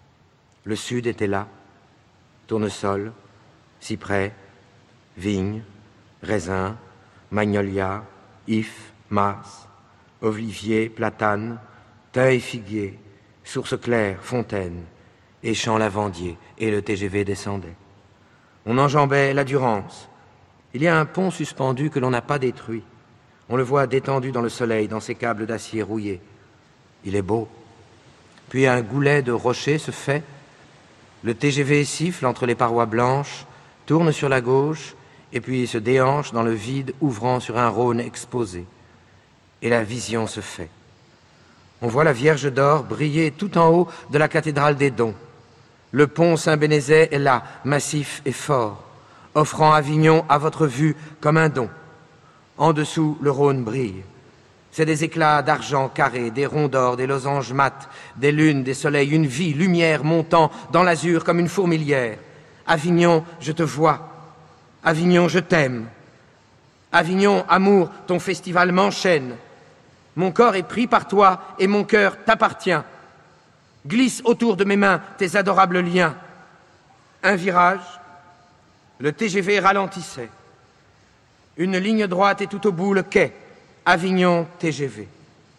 Le sud était là, tournesol, cyprès, vigne, raisin, magnolia, if, mas, olivier, platane, Teuil-Figuier, Source Claire, Fontaine, et Champ-Lavandier, et le T G V descendait. On enjambait la Durance. Il y a un pont suspendu que l'on n'a pas détruit. On le voit détendu dans le soleil, dans ses câbles d'acier rouillés. Il est beau. Puis un goulet de rochers se fait. Le T G V siffle entre les parois blanches, tourne sur la gauche, et puis se déhanche dans le vide ouvrant sur un Rhône exposé. Et la vision se fait. On voit la Vierge d'Or briller tout en haut de la cathédrale des Dons. Le pont Saint-Bénézet est là, massif et fort, offrant Avignon à votre vue comme un don. En dessous, le Rhône brille. C'est des éclats d'argent carré, des ronds d'or, des losanges mat, des lunes, des soleils, une vie, lumière montant dans l'azur comme une fourmilière. Avignon, je te vois. Avignon, je t'aime. Avignon, amour, ton festival m'enchaîne. Mon corps est pris par toi et mon cœur t'appartient. Glisse autour de mes mains tes adorables liens. Un virage, le T G V ralentissait. Une ligne droite et tout au bout le quai. Avignon T G V.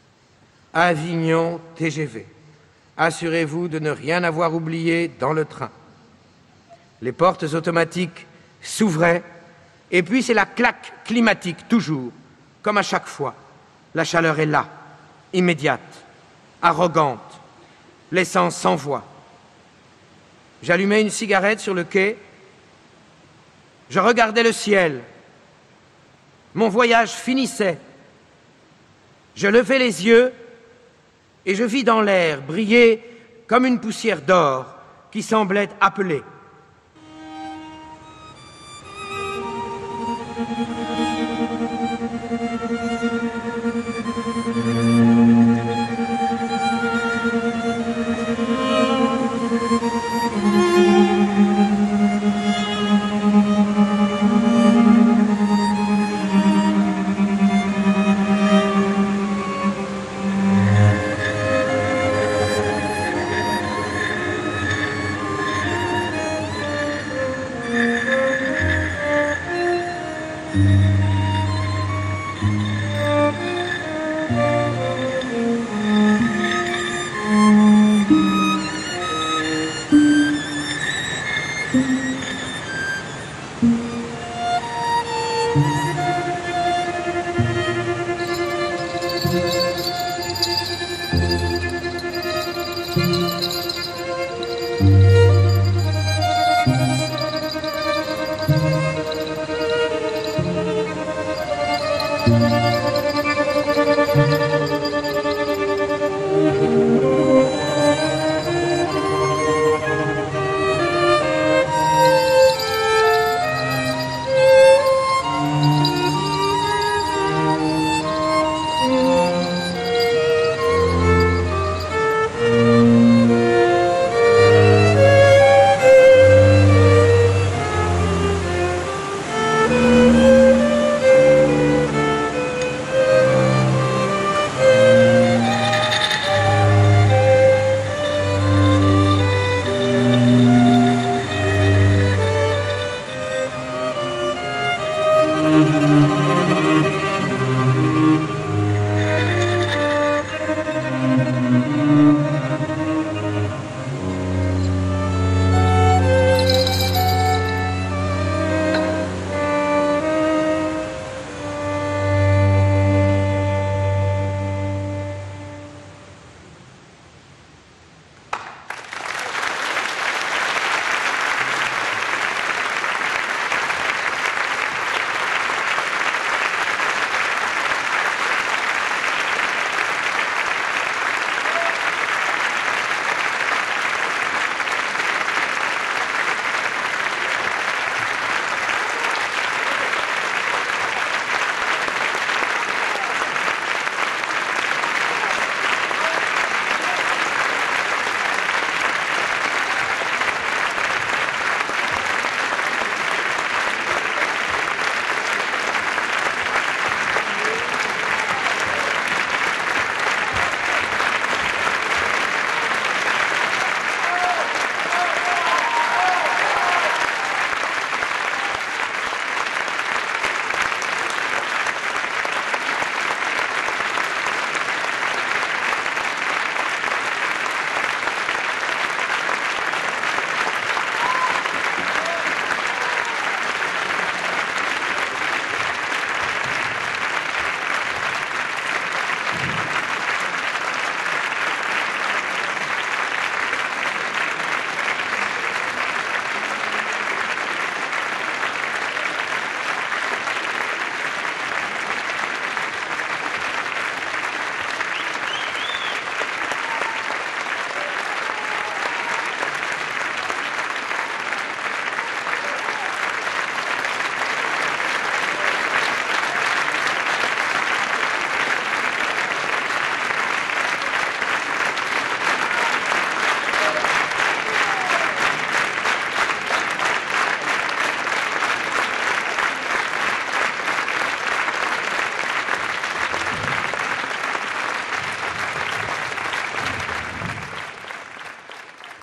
Avignon T G V. Assurez-vous de ne rien avoir oublié dans le train. Les portes automatiques s'ouvraient, et puis c'est la claque climatique, toujours, comme à chaque fois. La chaleur est là, immédiate, arrogante. L'essence s'envoie. J'allumais une cigarette sur le quai. Je regardais le ciel. Mon voyage finissait. Je levai les yeux et je vis dans l'air briller comme une poussière d'or qui semblait appeler. Thank you.